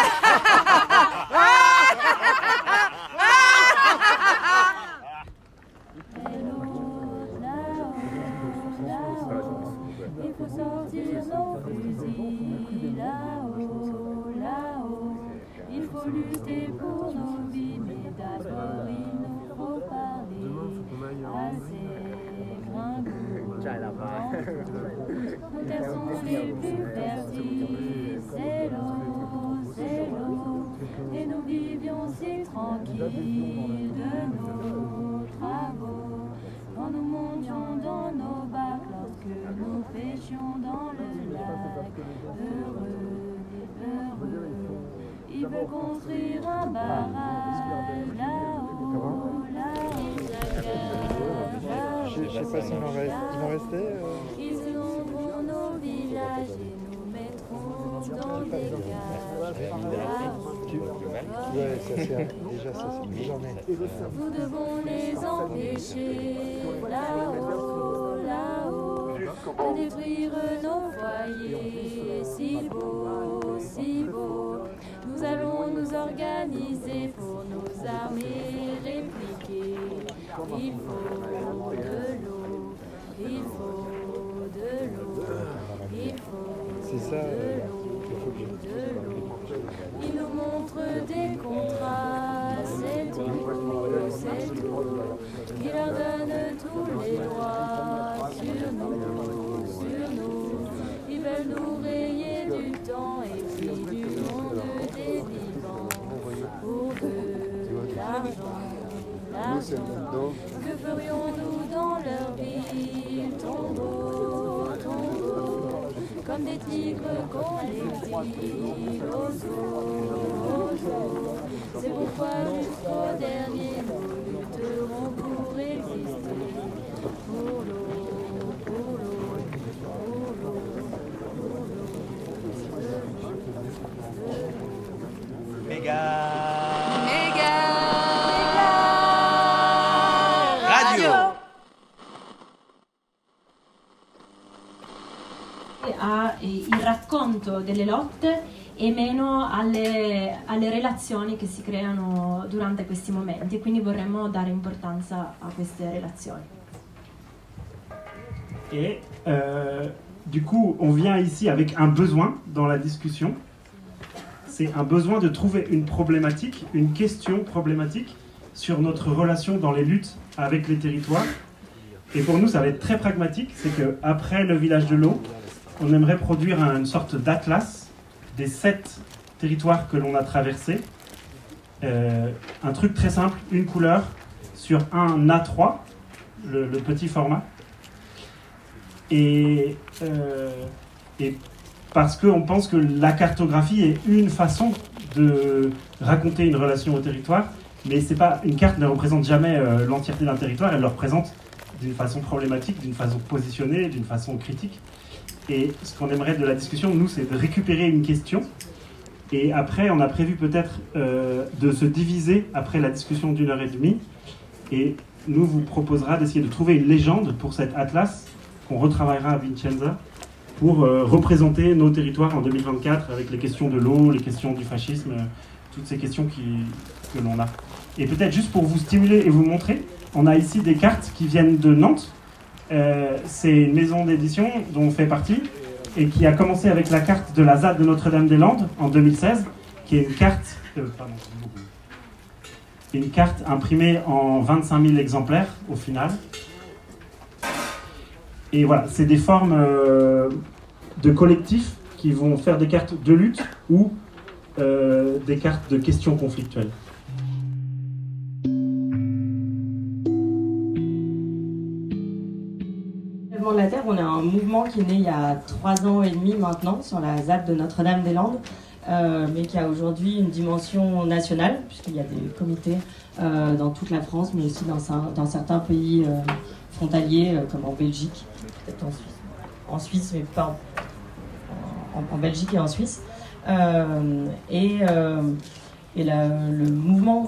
B: il faut sortir nos fusils là-haut, là-haut. Il faut lutter pour nos vies, mais d'abord il nous faut parler à ces gringos. Nos terres sont les plus fertiles, c'est l'eau, c'est l'eau. Et nous vivions si tranquilles de nos travaux. Quand nous montions dans nos barques, lorsque nous pêchions dans le lac, heureux, heureux. Il veut construire un barrage là-haut, là-haut, là-haut.
P: Je sais pas s'il en reste. Il en restait euh...
B: Ils inonderont nos villages et nous mettront dans des cages.
P: Ouais, ça c'est déjà ça c'est une journée.
B: Nous devons les empêcher là-haut, là-haut, de détruire nos foyers si beaux, si beaux. Nous allons nous organiser pour nos armées répliquer. Il faut de l'eau, il faut de l'eau, il faut
P: c'est ça,
B: de l'eau, de l'eau. Il nous montre des contrats, c'est tout, c'est tout. Il leur donne tous les droits sur nous, sur nous. Ils veulent nous rayer du temps et puis du monde des vivants. Pour de l'argent, l'argent. Que ferions-nous dans leur ville? Tombeau, tombeau. Comme des tigres qu'on exile aux eaux, aux eaux. C'est pourquoi jusqu'au dernier nous lutterons pour exister. Pour l'eau, pour l'eau, pour l'eau, pour l'eau.
J: Méga
B: Méga
J: Radio.
Q: A il racconto delle lotte e meno alle, alle relazioni che si creano durante questi momenti, e quindi vorremmo dare importanza a queste relazioni.
M: Et euh, du coup, on vient ici avec un besoin dans la discussion. C'est un besoin de trouver une problématique, une question problématique sur notre relation dans les luttes avec les territoires. Et pour nous, ça va être très pragmatique. C'est qu'après le village de l'eau, on aimerait produire une sorte d'atlas des sept territoires que l'on a traversés. Euh, un truc très simple, une couleur sur un A trois, le, le petit format. Et, euh, et parce qu'on pense que la cartographie est une façon de raconter une relation au territoire, mais c'est pas, une carte ne représente jamais euh, l'entièreté d'un territoire, elle le représente d'une façon problématique, d'une façon positionnée, d'une façon critique. Et ce qu'on aimerait de la discussion, nous, c'est de récupérer une question Et après, on a prévu peut-être euh, de se diviser après la discussion d'une heure et demie. Et nous vous proposera d'essayer de trouver une légende pour cet atlas qu'on retravaillera à Vicenza pour euh, représenter nos territoires en deux mille vingt-quatre avec les questions de l'eau, les questions du fascisme, euh, toutes ces questions qui, que l'on a. Et peut-être juste pour vous stimuler et vous montrer, on a ici des cartes qui viennent de Nantes. Euh, c'est une maison d'édition dont on fait partie et qui a commencé avec la carte de la Z A D de Notre-Dame-des-Landes en deux mille seize, qui est une carte, euh, pardon, une carte imprimée en vingt-cinq mille exemplaires au final. Et voilà, c'est des formes euh, de collectifs qui vont faire des cartes de lutte ou euh, des cartes de questions conflictuelles.
R: De la Terre, on a un mouvement qui est né il y a trois ans et demi maintenant sur la Z A D de Notre-Dame-des-Landes, euh, mais qui a aujourd'hui une dimension nationale, puisqu'il y a des comités euh, dans toute la France, mais aussi dans, dans certains pays euh, frontaliers, euh, comme en Belgique, peut-être en Suisse, en Suisse, mais pas en, en, en Belgique et en Suisse. Euh, et euh, et la, le mouvement,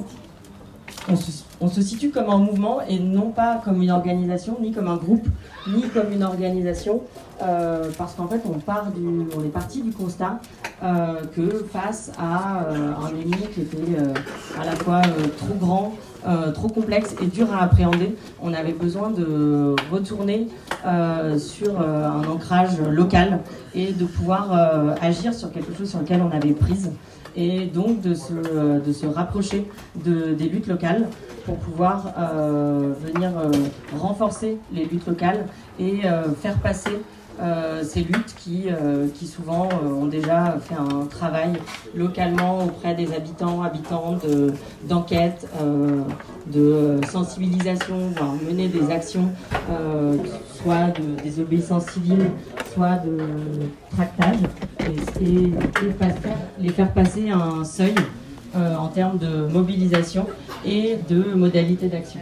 R: on se, on se situe comme un mouvement et non pas comme une organisation, ni comme un groupe, ni comme une organisation, euh, parce qu'en fait on, part du, on est parti du constat euh, que face à euh, un ennemi qui était euh, à la fois euh, trop grand, euh, trop complexe et dur à appréhender, on avait besoin de retourner euh, sur euh, un ancrage local et de pouvoir euh, agir sur quelque chose sur lequel on avait prise. Et donc de se, de se rapprocher de, des luttes locales pour pouvoir euh, venir euh, renforcer les luttes locales et euh, faire passer euh, ces luttes qui, euh, qui souvent euh, ont déjà fait un travail localement auprès des habitants, habitantes, de, d'enquête, euh, de sensibilisation, voire mener des actions, euh, soit de désobéissance civile, soit de tractage, et, et, et faire, les faire passer à un seuil euh, en termes de mobilisation et de modalités d'action.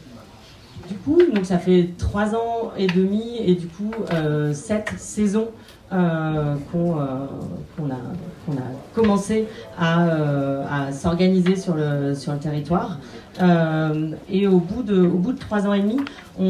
R: Du coup, donc ça fait trois ans et demi et du coup euh, sept saisons euh, qu'on, euh, qu'on, a, qu'on a commencé à, euh, à s'organiser sur le, sur le territoire. Euh, et au bout, de, au bout de trois ans et demi,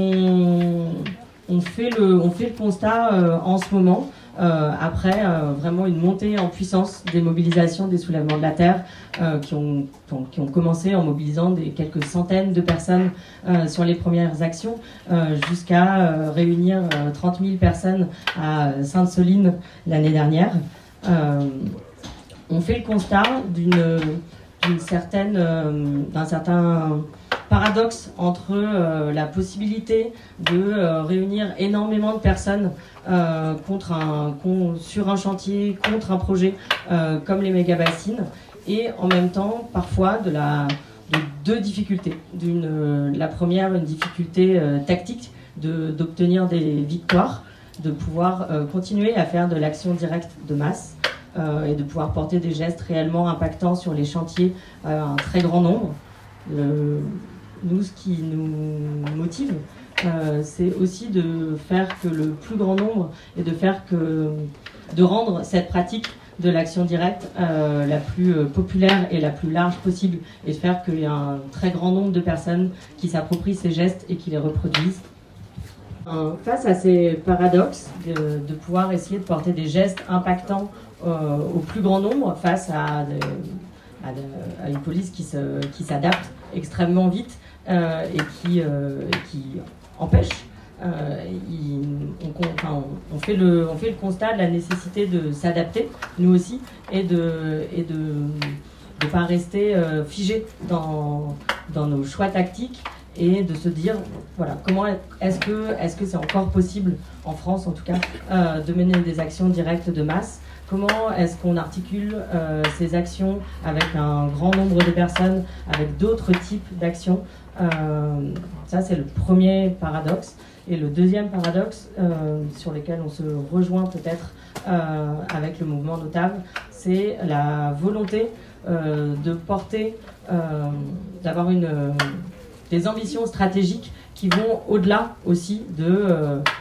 R: on, on, fait, le, on fait le constat euh, en ce moment, euh, après euh, vraiment une montée en puissance des mobilisations des soulèvements de la terre euh, qui, ont, qui ont commencé en mobilisant des quelques centaines de personnes euh, sur les premières actions euh, jusqu'à euh, réunir euh, trente mille personnes à Sainte-Soline l'année dernière. Euh, on fait le constat d'une, d'une certaine, euh, d'un certain paradoxe entre euh, la possibilité de euh, réunir énormément de personnes euh, contre un, con, sur un chantier, contre un projet euh, comme les méga-bassines, et en même temps parfois de, la, de deux difficultés. D'une, euh, la première, une difficulté euh, tactique de, d'obtenir des victoires, de pouvoir euh, continuer à faire de l'action directe de masse euh, et de pouvoir porter des gestes réellement impactants sur les chantiers euh, un très grand nombre. Le, Nous, ce qui nous motive, euh, c'est aussi de faire que le plus grand nombre et de faire que, de rendre cette pratique de l'action directe euh, la plus euh, populaire et la plus large possible, et de faire qu'il y ait un très grand nombre de personnes qui s'approprient ces gestes et qui les reproduisent. Euh, face à ces paradoxes, de, de pouvoir essayer de porter des gestes impactants euh, au plus grand nombre face à, de, à, de, à une police qui, se, qui s'adapte extrêmement vite, Euh, et qui, euh, qui empêche. Euh, il, on, enfin, on, fait le, on fait le constat de la nécessité de s'adapter, nous aussi, et de et de ne pas rester euh, figé dans, dans nos choix tactiques, et de se dire, voilà, comment est-ce que, est-ce que c'est encore possible, en France en tout cas, euh, de mener des actions directes de masse. Comment est-ce qu'on articule euh, ces actions avec un grand nombre de personnes, avec d'autres types d'actions. Euh, ça, c'est le premier paradoxe. Et le deuxième paradoxe, euh, sur lequel on se rejoint peut-être euh, avec le mouvement Notave, c'est la volonté euh, de porter, euh, d'avoir une, euh, des ambitions stratégiques qui vont au-delà aussi de, euh,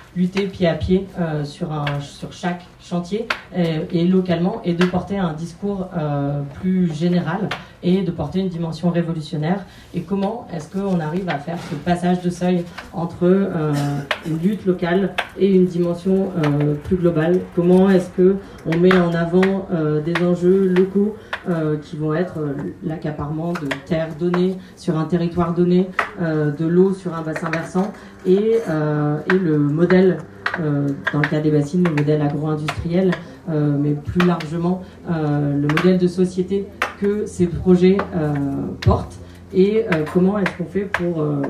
R: lutter pied à pied euh, sur, un, sur chaque chantier euh, et localement, et de porter un discours euh, plus général et de porter une dimension révolutionnaire. Et comment est-ce qu'on arrive à faire ce passage de seuil entre euh, une lutte locale et une dimension euh, plus globale? Comment est-ce qu'on met en avant euh, des enjeux locaux euh, qui vont être euh, l'accaparement de terres données sur un territoire donné, euh, de l'eau sur un bassin versant, et, euh, et le modèle, euh, dans le cas des bassines, le modèle agro-industriel, euh, mais plus largement euh, le modèle de société que ces projets euh, portent, et euh, comment est-ce qu'on fait pour euh,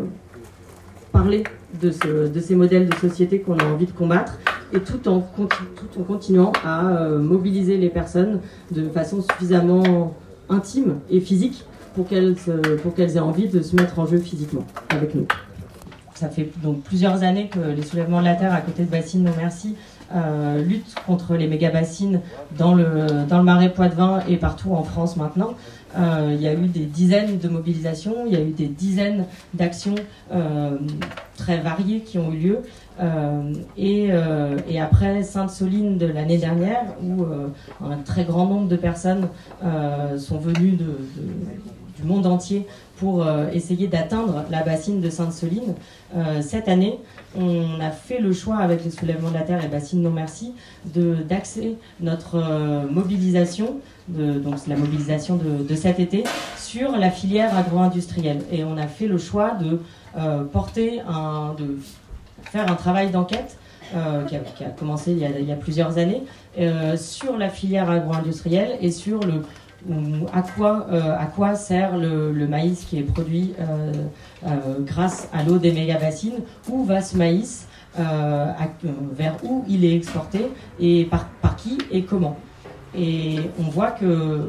R: parler de, ce, de ces modèles de société qu'on a envie de combattre, et tout en, continu, tout en continuant à euh, mobiliser les personnes de façon suffisamment intime et physique pour qu'elles, pour qu'elles aient envie de se mettre en jeu physiquement avec nous. Ça fait donc plusieurs années que les soulèvements de la terre à côté de Bassines Non Merci euh, luttent contre les méga-bassines dans le, dans le Marais Poitevin et partout en France maintenant. Euh, il y a eu des dizaines de mobilisations, il y a eu des dizaines d'actions euh, très variées qui ont eu lieu. Euh, et, euh, et après Sainte-Soline de l'année dernière, où euh, un très grand nombre de personnes euh, sont venues de, de, du monde entier pour euh, essayer d'atteindre la bassine de Sainte-Soline, euh, cette année, on a fait le choix avec les soulèvements de la terre et Bassines Non Merci de, d'axer notre euh, mobilisation, de, donc la mobilisation de, de cet été, sur la filière agro-industrielle. Et on a fait le choix de euh, porter un... De, faire un travail d'enquête euh, qui, qui a commencé il y a, il y a plusieurs années euh, sur la filière agro-industrielle et sur le, à, quoi, euh, à quoi sert le, le maïs qui est produit euh, euh, grâce à l'eau des méga-bassines, où va ce maïs, euh, à, vers où il est exporté, et par, par qui et comment. Et on voit que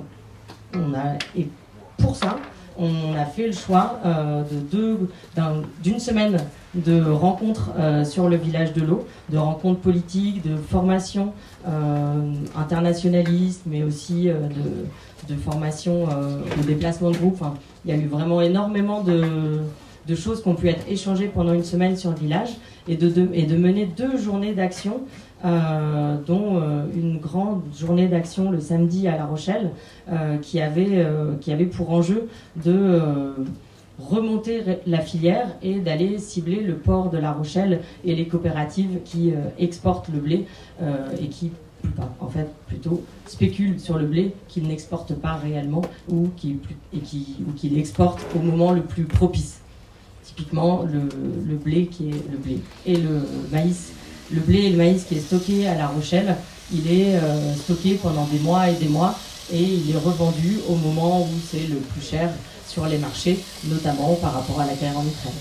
R: on a, et pour ça, on a fait le choix euh, de deux, d'un, d'une semaine de rencontres euh, sur le village de l'eau, de rencontres politiques, de formations euh, internationalistes, mais aussi euh, de, de formations euh, de déplacement de groupe. Enfin, il y a eu vraiment énormément de, de choses qui ont pu être échangées pendant une semaine sur le village, et de, de, et de mener deux journées d'action, euh, dont euh, une grande journée d'action le samedi à La Rochelle, euh, qui, avait, euh, qui avait pour enjeu de... Euh, remonter la filière et d'aller cibler le port de La Rochelle et les coopératives qui euh, exportent le blé euh, et qui, en fait, plutôt spéculent sur le blé qu'ils n'exportent pas réellement, ou qui, et qui, ou qui l'exportent au moment le plus propice. Typiquement, le, le blé qui est le blé et le maïs. Le blé et le maïs qui est stocké à La Rochelle, il est euh, stocké pendant des mois et des mois, et il est revendu au moment où c'est le plus cher sur les marchés, notamment par rapport à la guerre en Ukraine.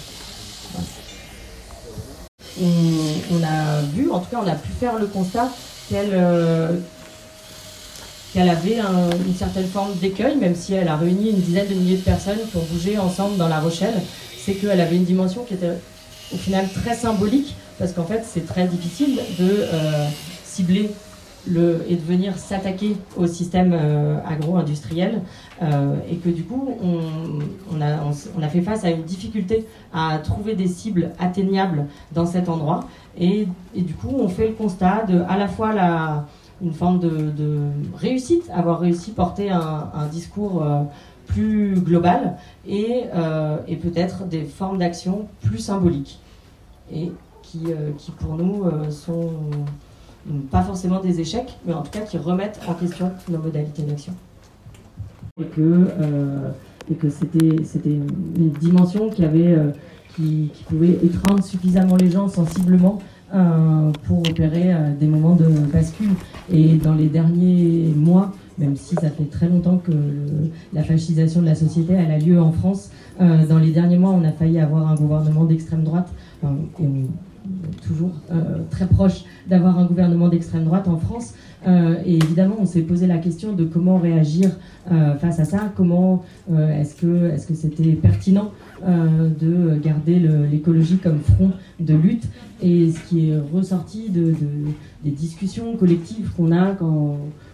R: On, on a vu, en tout cas on a pu faire le constat qu'elle, euh, qu'elle avait un, une certaine forme d'écueil, même si elle a réuni une dizaine de milliers de personnes qui ont bougé ensemble dans La Rochelle. C'est qu'elle avait une dimension qui était au final très symbolique, parce qu'en fait c'est très difficile de euh, cibler Le, et de venir s'attaquer au système euh, agro-industriel, euh, et que du coup on, on, a, on, on a fait face à une difficulté à trouver des cibles atteignables dans cet endroit, et, et du coup on fait le constat de à la fois la, une forme de, de réussite, avoir réussi à porter un, un discours euh, plus global, et, euh, et peut-être des formes d'action plus symboliques, et qui, euh, qui pour nous euh, sont pas forcément des échecs, mais en tout cas qui remettent en question nos modalités d'action. Et que, euh, et que c'était, c'était une dimension qui, avait, euh, qui, qui pouvait étreindre suffisamment les gens sensiblement euh, pour opérer euh, des moments de bascule. Et dans les derniers mois, même si ça fait très longtemps que le, la fascisation de la société elle a lieu en France, euh, dans les derniers mois, on a failli avoir un gouvernement d'extrême droite, enfin, et on, toujours euh, très proche d'avoir un gouvernement d'extrême droite en France, euh, et évidemment on s'est posé la question de comment réagir euh, face à ça, comment euh, est-ce que, est-ce que c'était pertinent euh, de garder le, l'écologie comme front de lutte. Et ce qui est ressorti de, de, des discussions collectives qu'on a quand,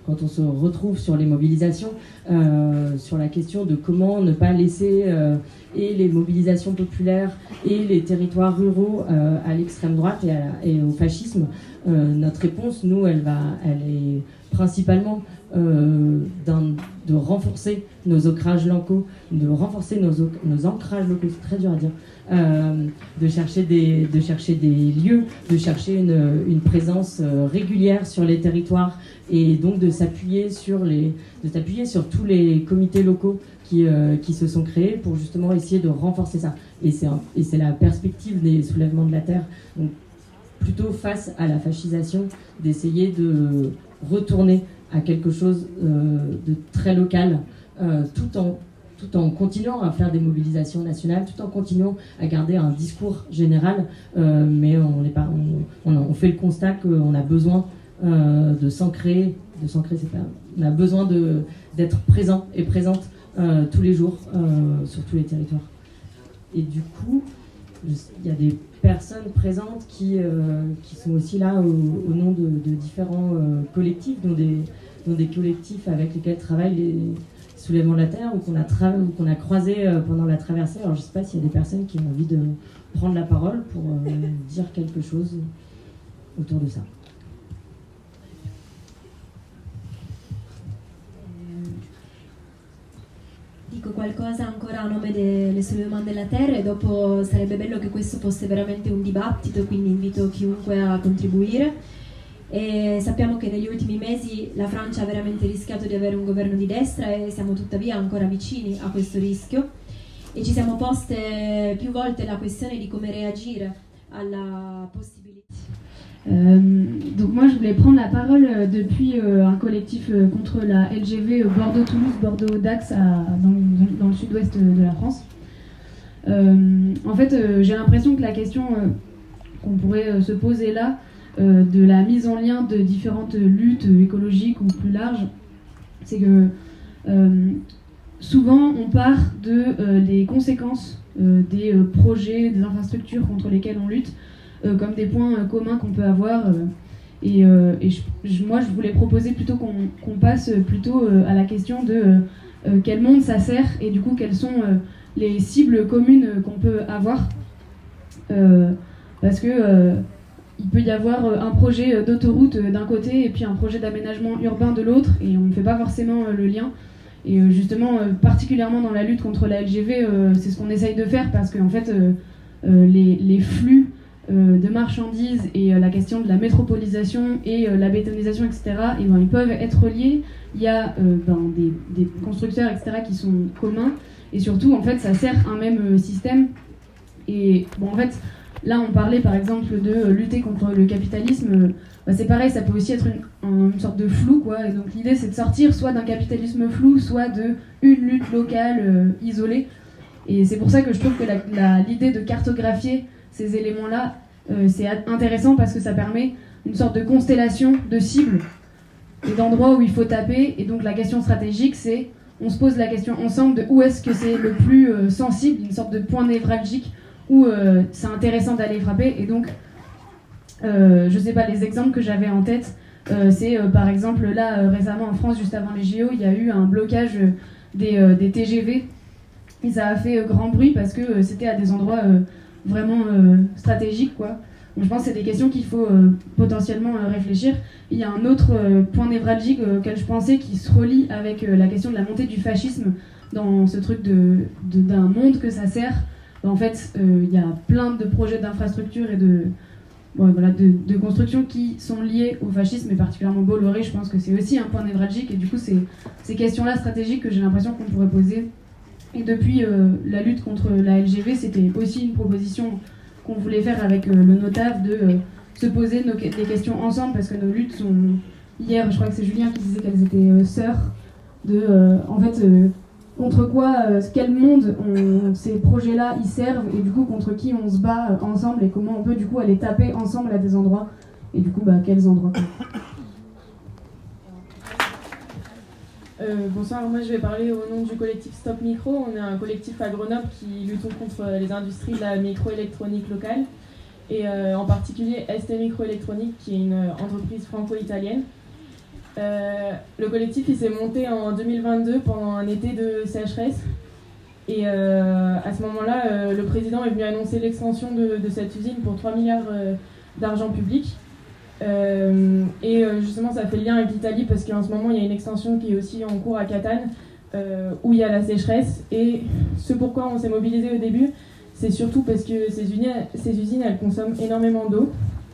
R: quand on se retrouve sur les mobilisations, euh, sur la question de comment ne pas laisser euh, et les mobilisations populaires et les territoires ruraux euh, à l'extrême droite et, à, et au fascisme, euh, notre réponse, nous, elle, va, elle est principalement euh, de renforcer nos ancrages locaux, de renforcer nos, nos ancrages locaux, c'est très dur à dire, euh, de, chercher des, de chercher des lieux, de chercher une, une présence euh, régulière sur les territoires et donc de s'appuyer sur, les, de s'appuyer sur tous les comités locaux qui, euh, qui se sont créés pour justement essayer de renforcer ça. Et c'est, un, et c'est la perspective des soulèvements de la terre, donc plutôt face à la fascisation, d'essayer de retourner à quelque chose euh, de très local, euh, tout en, tout en continuant à faire des mobilisations nationales, tout en continuant à garder un discours général, euh, mais on, est pas, on, on, on fait le constat qu'on a besoin euh, de s'ancrer, de s'ancrer, c'est pas, on a besoin de, d'être présent et présente euh, tous les jours euh, sur tous les territoires. Et du coup, il y a des personnes présentes qui, euh, qui sont aussi là au, au nom de, de différents euh, collectifs, dont des, dont des collectifs avec lesquels travaillent les soulèvements de la terre ou qu'on a, tra- ou qu'on a croisés euh, pendant la traversée. Alors je ne sais pas s'il y a des personnes qui ont envie de prendre la parole pour euh, dire quelque chose autour de ça.
Q: Dico qualcosa ancora a nome delle Soulèvements della Terra e dopo sarebbe bello che questo fosse veramente un dibattito, quindi invito chiunque a contribuire. E sappiamo che negli ultimi mesi la Francia ha veramente rischiato di avere un governo di destra e siamo tuttavia ancora vicini a questo rischio e ci siamo poste più volte la questione di come reagire alla possibilità.
S: Euh, donc moi je voulais prendre la parole euh, depuis euh, un collectif euh, contre la L G V euh, Bordeaux-Toulouse, Bordeaux-Dax à, dans, dans le sud-ouest de la France. Euh, en fait euh, j'ai l'impression que la question euh, qu'on pourrait euh, se poser là, euh, de la mise en lien de différentes luttes écologiques ou plus larges, c'est que euh, souvent on part de euh, les conséquences euh, des euh, projets, des infrastructures contre lesquelles on lutte, Euh, comme des points euh, communs qu'on peut avoir euh, et, euh, et je, je, moi je voulais proposer plutôt qu'on, qu'on passe plutôt euh, à la question de euh, euh, quel monde ça sert et du coup quelles sont euh, les cibles communes qu'on peut avoir euh, parce que euh, il peut y avoir un projet d'autoroute d'un côté et puis un projet d'aménagement urbain de l'autre et on ne fait pas forcément euh, le lien et euh, justement euh, particulièrement dans la lutte contre la L G V euh, c'est ce qu'on essaye de faire parce qu'en fait euh, euh, les, les flux Euh, de marchandises et euh, la question de la métropolisation et euh, la bétonisation, et cetera, et ben, ils peuvent être liés. Il y a euh, ben, des, des constructeurs, et cetera, qui sont communs, et surtout, en fait, ça sert un même euh, système. Et bon, en fait, là, on parlait par exemple de euh, lutter contre le capitalisme. Euh, ben, c'est pareil, ça peut aussi être une, une sorte de flou, quoi. Et donc, l'idée, c'est de sortir soit d'un capitalisme flou, soit de une lutte locale euh, isolée. Et c'est pour ça que je trouve que la, la, l'idée de cartographier ces éléments-là, euh, c'est intéressant parce que ça permet une sorte de constellation de cibles et d'endroits où il faut taper. Et donc la question stratégique, c'est on se pose la question ensemble de où est-ce que c'est le plus euh, sensible, une sorte de point névralgique où euh, c'est intéressant d'aller frapper. Et donc, euh, je sais pas, les exemples que j'avais en tête, euh, c'est euh, par exemple là euh, récemment en France, juste avant les J O, il y a eu un blocage euh, des, euh, des T G V. Et ça a fait euh, grand bruit parce que euh, c'était à des endroits euh, vraiment euh, stratégiques, quoi. Donc je pense que c'est des questions qu'il faut euh, potentiellement euh, réfléchir. Il y a un autre euh, point névralgique euh, auquel je pensais qui se relie avec euh, la question de la montée du fascisme dans ce truc de, de, d'un monde que ça sert. En fait, euh, il y a plein de projets d'infrastructure et de, bon, voilà, de, de construction qui sont liés au fascisme, et particulièrement Bolloré, je pense que c'est aussi un point névralgique. Et du coup, c'est ces questions-là stratégiques que j'ai l'impression qu'on pourrait poser. Et depuis euh, la lutte contre la L G V, c'était aussi une proposition qu'on voulait faire avec euh, le Notav, de euh, se poser nos, des questions ensemble, parce que nos luttes sont... Hier, je crois que c'est Julien qui disait qu'elles étaient euh, sœurs, de, euh, en fait, euh, contre quoi, euh, quel monde on, ces projets-là y servent, et du coup, contre qui on se bat euh, ensemble, et comment on peut, du coup, aller taper ensemble à des endroits, et du coup, bah, quels endroits, quoi.
T: Euh, bonsoir, moi je vais parler au nom du collectif Stop Micro. On est un collectif à Grenoble qui lutte contre les industries de la microélectronique locale et euh, en particulier S T Microélectronique qui est une entreprise franco-italienne. Euh, le collectif il s'est monté en deux mille vingt-deux pendant un été de sécheresse. Et euh, à ce moment-là, euh, le président est venu annoncer l'extension de, de cette usine pour trois milliards euh, d'argent public. Euh, et euh, justement, ça fait le lien avec l'Italie parce qu'en ce moment, il y a une extension qui est aussi en cours à Catane, euh, où il y a la sécheresse. Et ce pourquoi on s'est mobilisé au début, c'est surtout parce que ces usines, ces usines elles consomment énormément d'eau.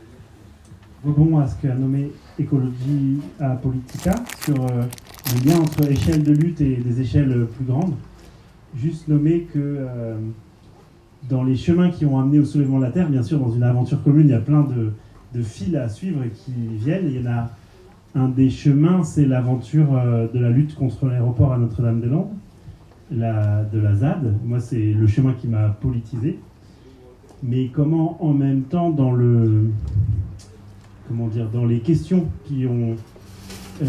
M: Rebond à ce qu'a nommé Écologie à Politica, sur euh, le lien entre échelle de lutte et des échelles plus grandes. Juste nommer que euh, dans les chemins qui ont amené au soulèvement de la Terre, bien sûr, dans une aventure commune, il y a plein de, de fils à suivre qui viennent. Il y en a un des chemins, c'est l'aventure euh, de la lutte contre l'aéroport à Notre-Dame-des-Landes, la, de la Z A D. Moi, c'est le chemin qui m'a politisé. Mais comment, en même temps, dans le, comment dire, dans les questions qui ont euh,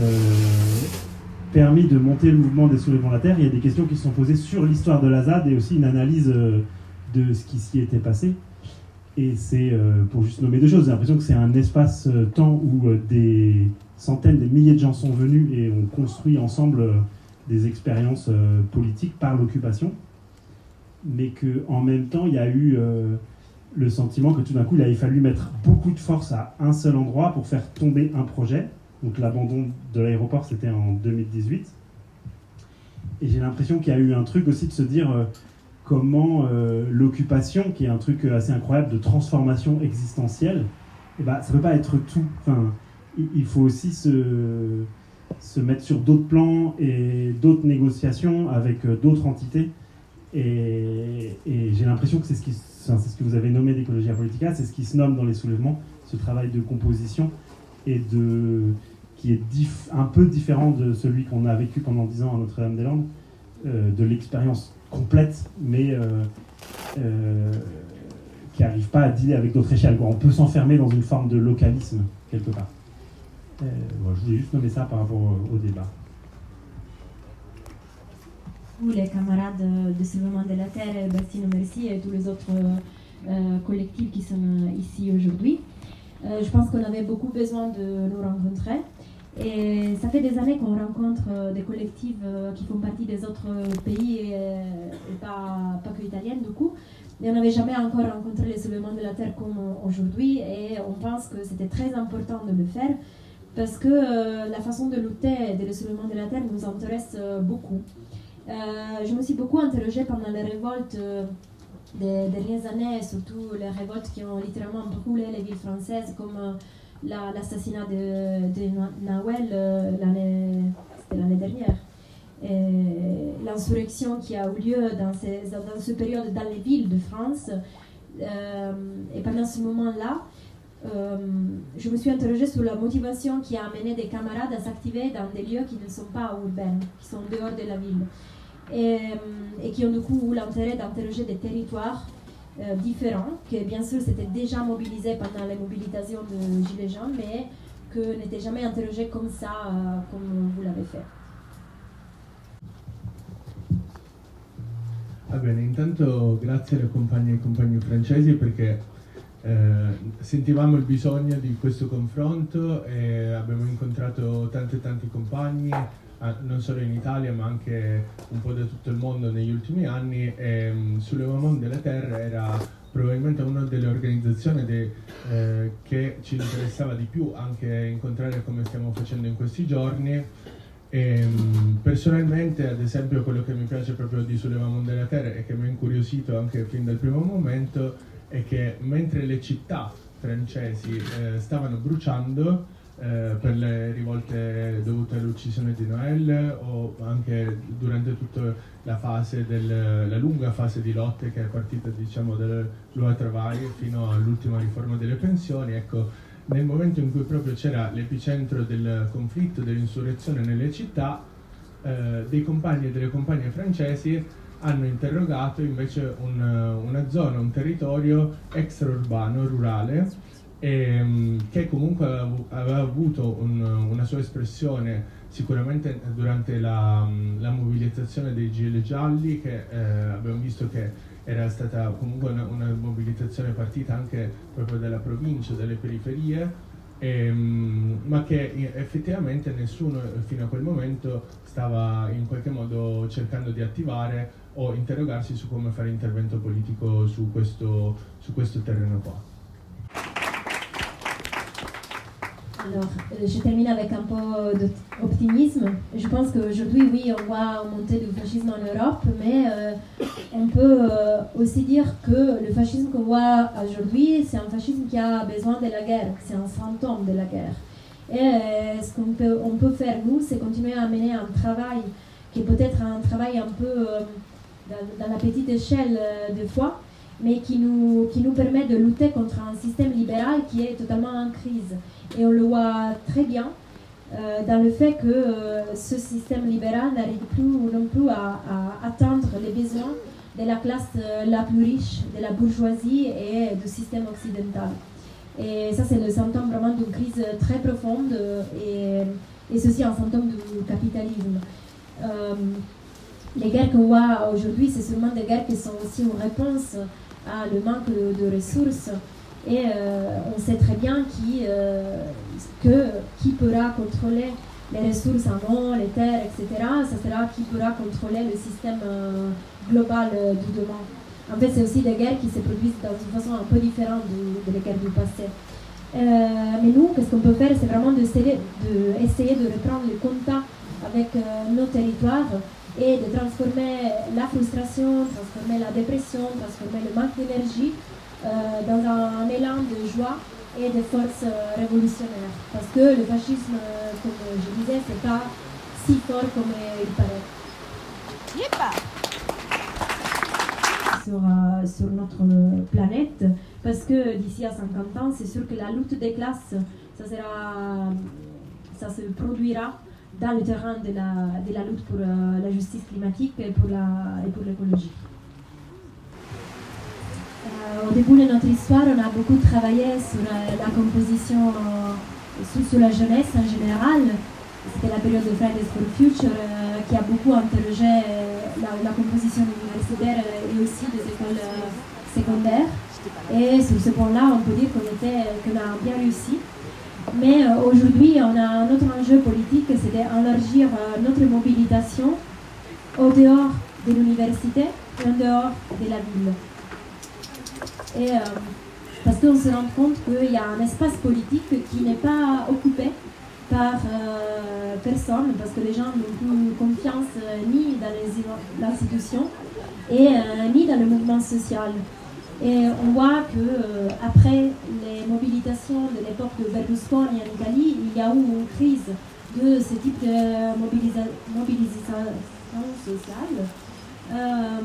M: permis de monter le mouvement des soulèvements de la Terre, il y a des questions qui se sont posées sur l'histoire de la Z A D et aussi une analyse euh, de ce qui s'y était passé. Et c'est, euh, pour juste nommer deux choses, j'ai l'impression que c'est un espace-temps où euh, des centaines, des milliers de gens sont venus et ont construit ensemble euh, des expériences euh, politiques par l'occupation, mais qu'en même temps, il y a eu euh, le sentiment que tout d'un coup, il avait fallu mettre beaucoup de force à un seul endroit pour faire tomber un projet. Donc l'abandon de l'aéroport, c'était en deux mille dix-huit. Et j'ai l'impression qu'il y a eu un truc aussi de se dire euh, comment euh, l'occupation, qui est un truc assez incroyable de transformation existentielle, eh ben, ça ne peut pas être tout. Enfin, il, il faut aussi se, se mettre sur d'autres plans et d'autres négociations avec euh, d'autres entités. Et, et j'ai l'impression que c'est ce, qui, c'est ce que vous avez nommé d'écologie politica, c'est ce qui se nomme dans les soulèvements, ce travail de composition et de, qui est dif, un peu différent de celui qu'on a vécu pendant dix ans à Notre-Dame-des-Landes, euh, de l'expérience complète, mais euh, euh, qui n'arrive pas à dealer avec d'autres échelles. On peut s'enfermer dans une forme de localisme, quelque part. Euh, bon, je voulais juste nommer ça par rapport au, au débat.
Q: Vous, les camarades de Soulèvement de la Terre, Bastien, merci, et tous les autres euh, collectifs qui sont ici aujourd'hui. Euh, je pense qu'on avait beaucoup besoin de nous rencontrer. Et ça fait des années qu'on rencontre euh, des collectifs euh, qui font partie des autres pays et, et pas, pas que italiennes du coup. Et on n'avait jamais encore rencontré les Soulèvements de la Terre comme aujourd'hui et on pense que c'était très important de le faire parce que euh, la façon de lutter des Soulèvements de la Terre nous intéresse euh, beaucoup. Euh, je me suis beaucoup interrogée pendant les révoltes euh, des dernières années, surtout les révoltes qui ont littéralement brûlé les villes françaises comme euh, La, l'assassinat de, de Nahuel euh, l'année, c'était l'année dernière. Et l'insurrection qui a eu lieu dans, ces, dans cette période dans les villes de France. Euh, et pendant ce moment-là, euh, je me suis interrogée sur la motivation qui a amené des camarades à s'activer dans des lieux qui ne sont pas urbains, qui sont dehors de la ville. Et, et qui ont du coup eu l'intérêt d'interroger des territoires Euh, différents, que bien sûr c'était déjà mobilisé pendant les mobilisations de Gilets jaunes, mais que n'était jamais interrogé comme ça, euh, comme vous l'avez fait.
U: Va bene, intanto grazie alle compagne e compagni francesi perché eh, sentivamo il bisogno di questo confronto e abbiamo incontrato tanti e tanti compagni, non solo in Italia ma anche un po' da tutto il mondo negli ultimi anni e um, Soulèvement de la Terre era probabilmente una delle organizzazioni de, eh, che ci interessava di più anche incontrare come stiamo facendo in questi giorni e um, personalmente ad esempio quello che mi piace proprio di Soulèvement de la Terre e che mi ha incuriosito anche fin dal primo momento è che mentre le città francesi eh, stavano bruciando Eh, per le rivolte dovute all'uccisione di Noël o anche durante tutta la fase del, la lunga fase di lotte che è partita diciamo dal Loi Travail fino all'ultima riforma delle pensioni, ecco, nel momento in cui proprio c'era l'epicentro del conflitto, dell'insurrezione nelle città, eh, dei compagni e delle compagne francesi hanno interrogato invece un, una zona, un territorio extraurbano, rurale, E, che comunque aveva avuto un, una sua espressione sicuramente durante la, la mobilitazione dei Gilet Gialli che eh, abbiamo visto che era stata comunque una, una mobilitazione partita anche proprio dalla provincia, dalle periferie ehm, ma che effettivamente nessuno fino a quel momento stava in qualche modo cercando di attivare o interrogarsi su come fare intervento politico su questo, su questo terreno qua.
Q: Alors, euh, je termine avec un peu d'optimisme. Je pense qu'aujourd'hui, oui, on voit une montée du fascisme en Europe, mais euh, on peut euh, aussi dire que le fascisme qu'on voit aujourd'hui, c'est un fascisme qui a besoin de la guerre, c'est un symptôme de la guerre. Et euh, ce qu'on peut, on peut faire, nous, c'est continuer à mener un travail qui est peut-être un travail un peu euh, dans, dans la petite échelle euh, des fois, mais qui nous, qui nous permet de lutter contre un système libéral qui est totalement en crise. Et on le voit très bien euh, dans le fait que euh, ce système libéral n'arrive plus non plus à, à atteindre les besoins de la classe euh, la plus riche, de la bourgeoisie et du système occidental. Et ça, c'est le symptôme vraiment d'une crise très profonde et, et c'est aussi un symptôme du capitalisme. Euh, les guerres qu'on voit aujourd'hui, c'est sûrement des guerres qui sont aussi une réponse à le manque de, de ressources. Et euh, on sait très bien qui, euh, que qui pourra contrôler les ressources en eau, les terres, et cetera. Ça sera qui pourra contrôler le système euh, global euh, du demain. En fait, c'est aussi des guerres qui se produisent dans une façon un peu différente de, de les guerres du passé. Euh, mais nous, qu'est-ce qu'on peut faire? C'est vraiment d'essayer de, essayer de reprendre le contact avec euh, nos territoires et de transformer la frustration, transformer la dépression, transformer le manque d'énergie euh, dans un, un élan de joie et de force euh, révolutionnaire. Parce que le fascisme, euh, comme je disais, c'est pas si fort comme euh, il paraît. Yepa! Sur, euh, sur notre planète, parce que d'ici à cinquante ans, c'est sûr que la lutte des classes, ça, sera, ça se produira dans le terrain de la, de la lutte pour euh, la justice climatique et pour, la, et pour l'écologie. Euh, au début de notre histoire, on a beaucoup travaillé sur euh, la composition, euh, sur, sur la jeunesse en général. C'était la période de Fridays for Future euh, qui a beaucoup interrogé euh, la, la composition universitaire euh, et aussi des écoles euh, secondaires. Et sur ce point-là, on peut dire qu'on était, qu'on a bien réussi. Mais euh, aujourd'hui, on a un autre enjeu politique, c'est d'élargir euh, notre mobilisation au dehors de l'université et en dehors de la ville. Et euh, parce qu'on se rend compte qu'il y a un espace politique qui n'est pas occupé par euh, personne, parce que les gens n'ont plus confiance euh, ni dans les institutions et euh, ni dans le mouvement social. Et on voit qu'après euh, les mobilisations de l'époque de Berlusconi en Italie, il y a eu une crise de ce type de mobilisa mobilisation sociale. Euh,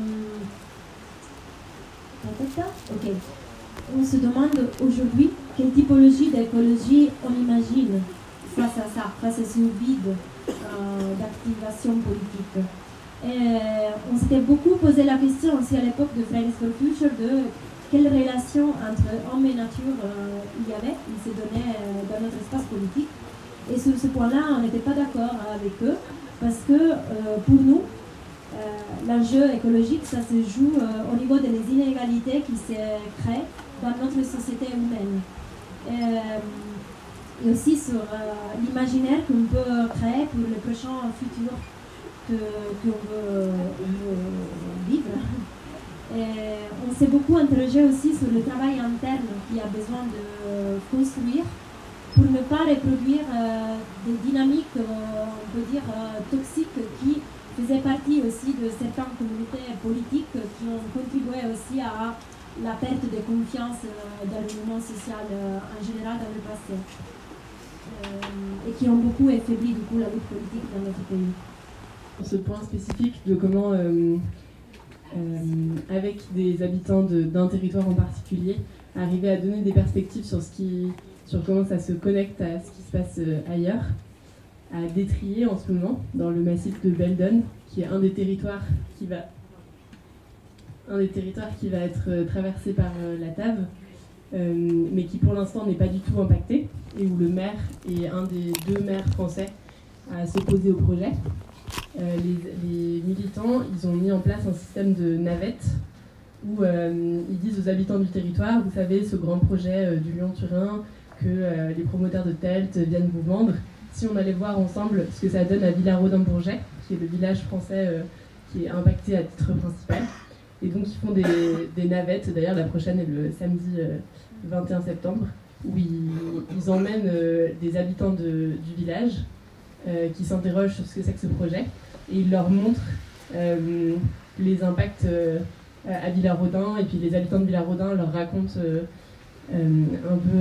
Q: ok. On se demande aujourd'hui quelle typologie d'écologie on imagine face à ça, face à ce vide euh, d'activation politique. Et on s'était beaucoup posé la question aussi à l'époque de Fridays for Future de quelle relation entre homme et nature euh, il y avait, il s'est donné euh, dans notre espace politique. Et sur ce point-là, on n'était pas d'accord avec eux parce que euh, pour nous, euh, l'enjeu écologique, ça se joue euh, au niveau des inégalités qui se créent dans notre société humaine. Et, et aussi sur euh, l'imaginaire qu'on peut créer pour le prochain futur que qu'on veut, veut vivre. Et on s'est beaucoup interrogé aussi sur le travail interne qu'il y a besoin de construire pour ne pas reproduire euh, des dynamiques, euh, on peut dire, euh, toxiques qui faisaient partie aussi de certaines communautés politiques qui ont contribué aussi à la perte de confiance euh, dans le mouvement social euh, en général dans le passé euh, et qui ont beaucoup affaibli du coup la lutte politique dans notre pays.
T: Pour ce point spécifique de comment, euh, euh, avec des habitants d'un territoire en particulier, arriver à donner des perspectives sur, ce qui, sur comment ça se connecte à ce qui se passe euh, ailleurs, à détrier en ce moment dans le massif de Beldon, qui est un des territoires qui va, un des territoires qui va être euh, traversé par euh, la T A V, euh, mais qui pour l'instant n'est pas du tout impacté, et où le maire est un des deux maires français à s'opposer au projet. Euh, les, les militants, ils ont mis en place un système de navettes où euh, ils disent aux habitants du territoire, vous savez, ce grand projet euh, du Lyon-Turin, que euh, les promoteurs de Telt viennent vous vendre. Si on allait voir ensemble ce que ça donne à Villarodin-Bourget, qui est le village français euh, qui est impacté à titre principal. Et donc ils font des, des navettes, d'ailleurs la prochaine est le samedi euh, vingt et un septembre, où ils, ils emmènent euh, des habitants de, du village euh, qui s'interrogent sur ce que c'est que ce projet, et ils leur montrent euh, les impacts euh, à Villarodin, et puis les habitants de Villarodin leur racontent euh, euh, un peu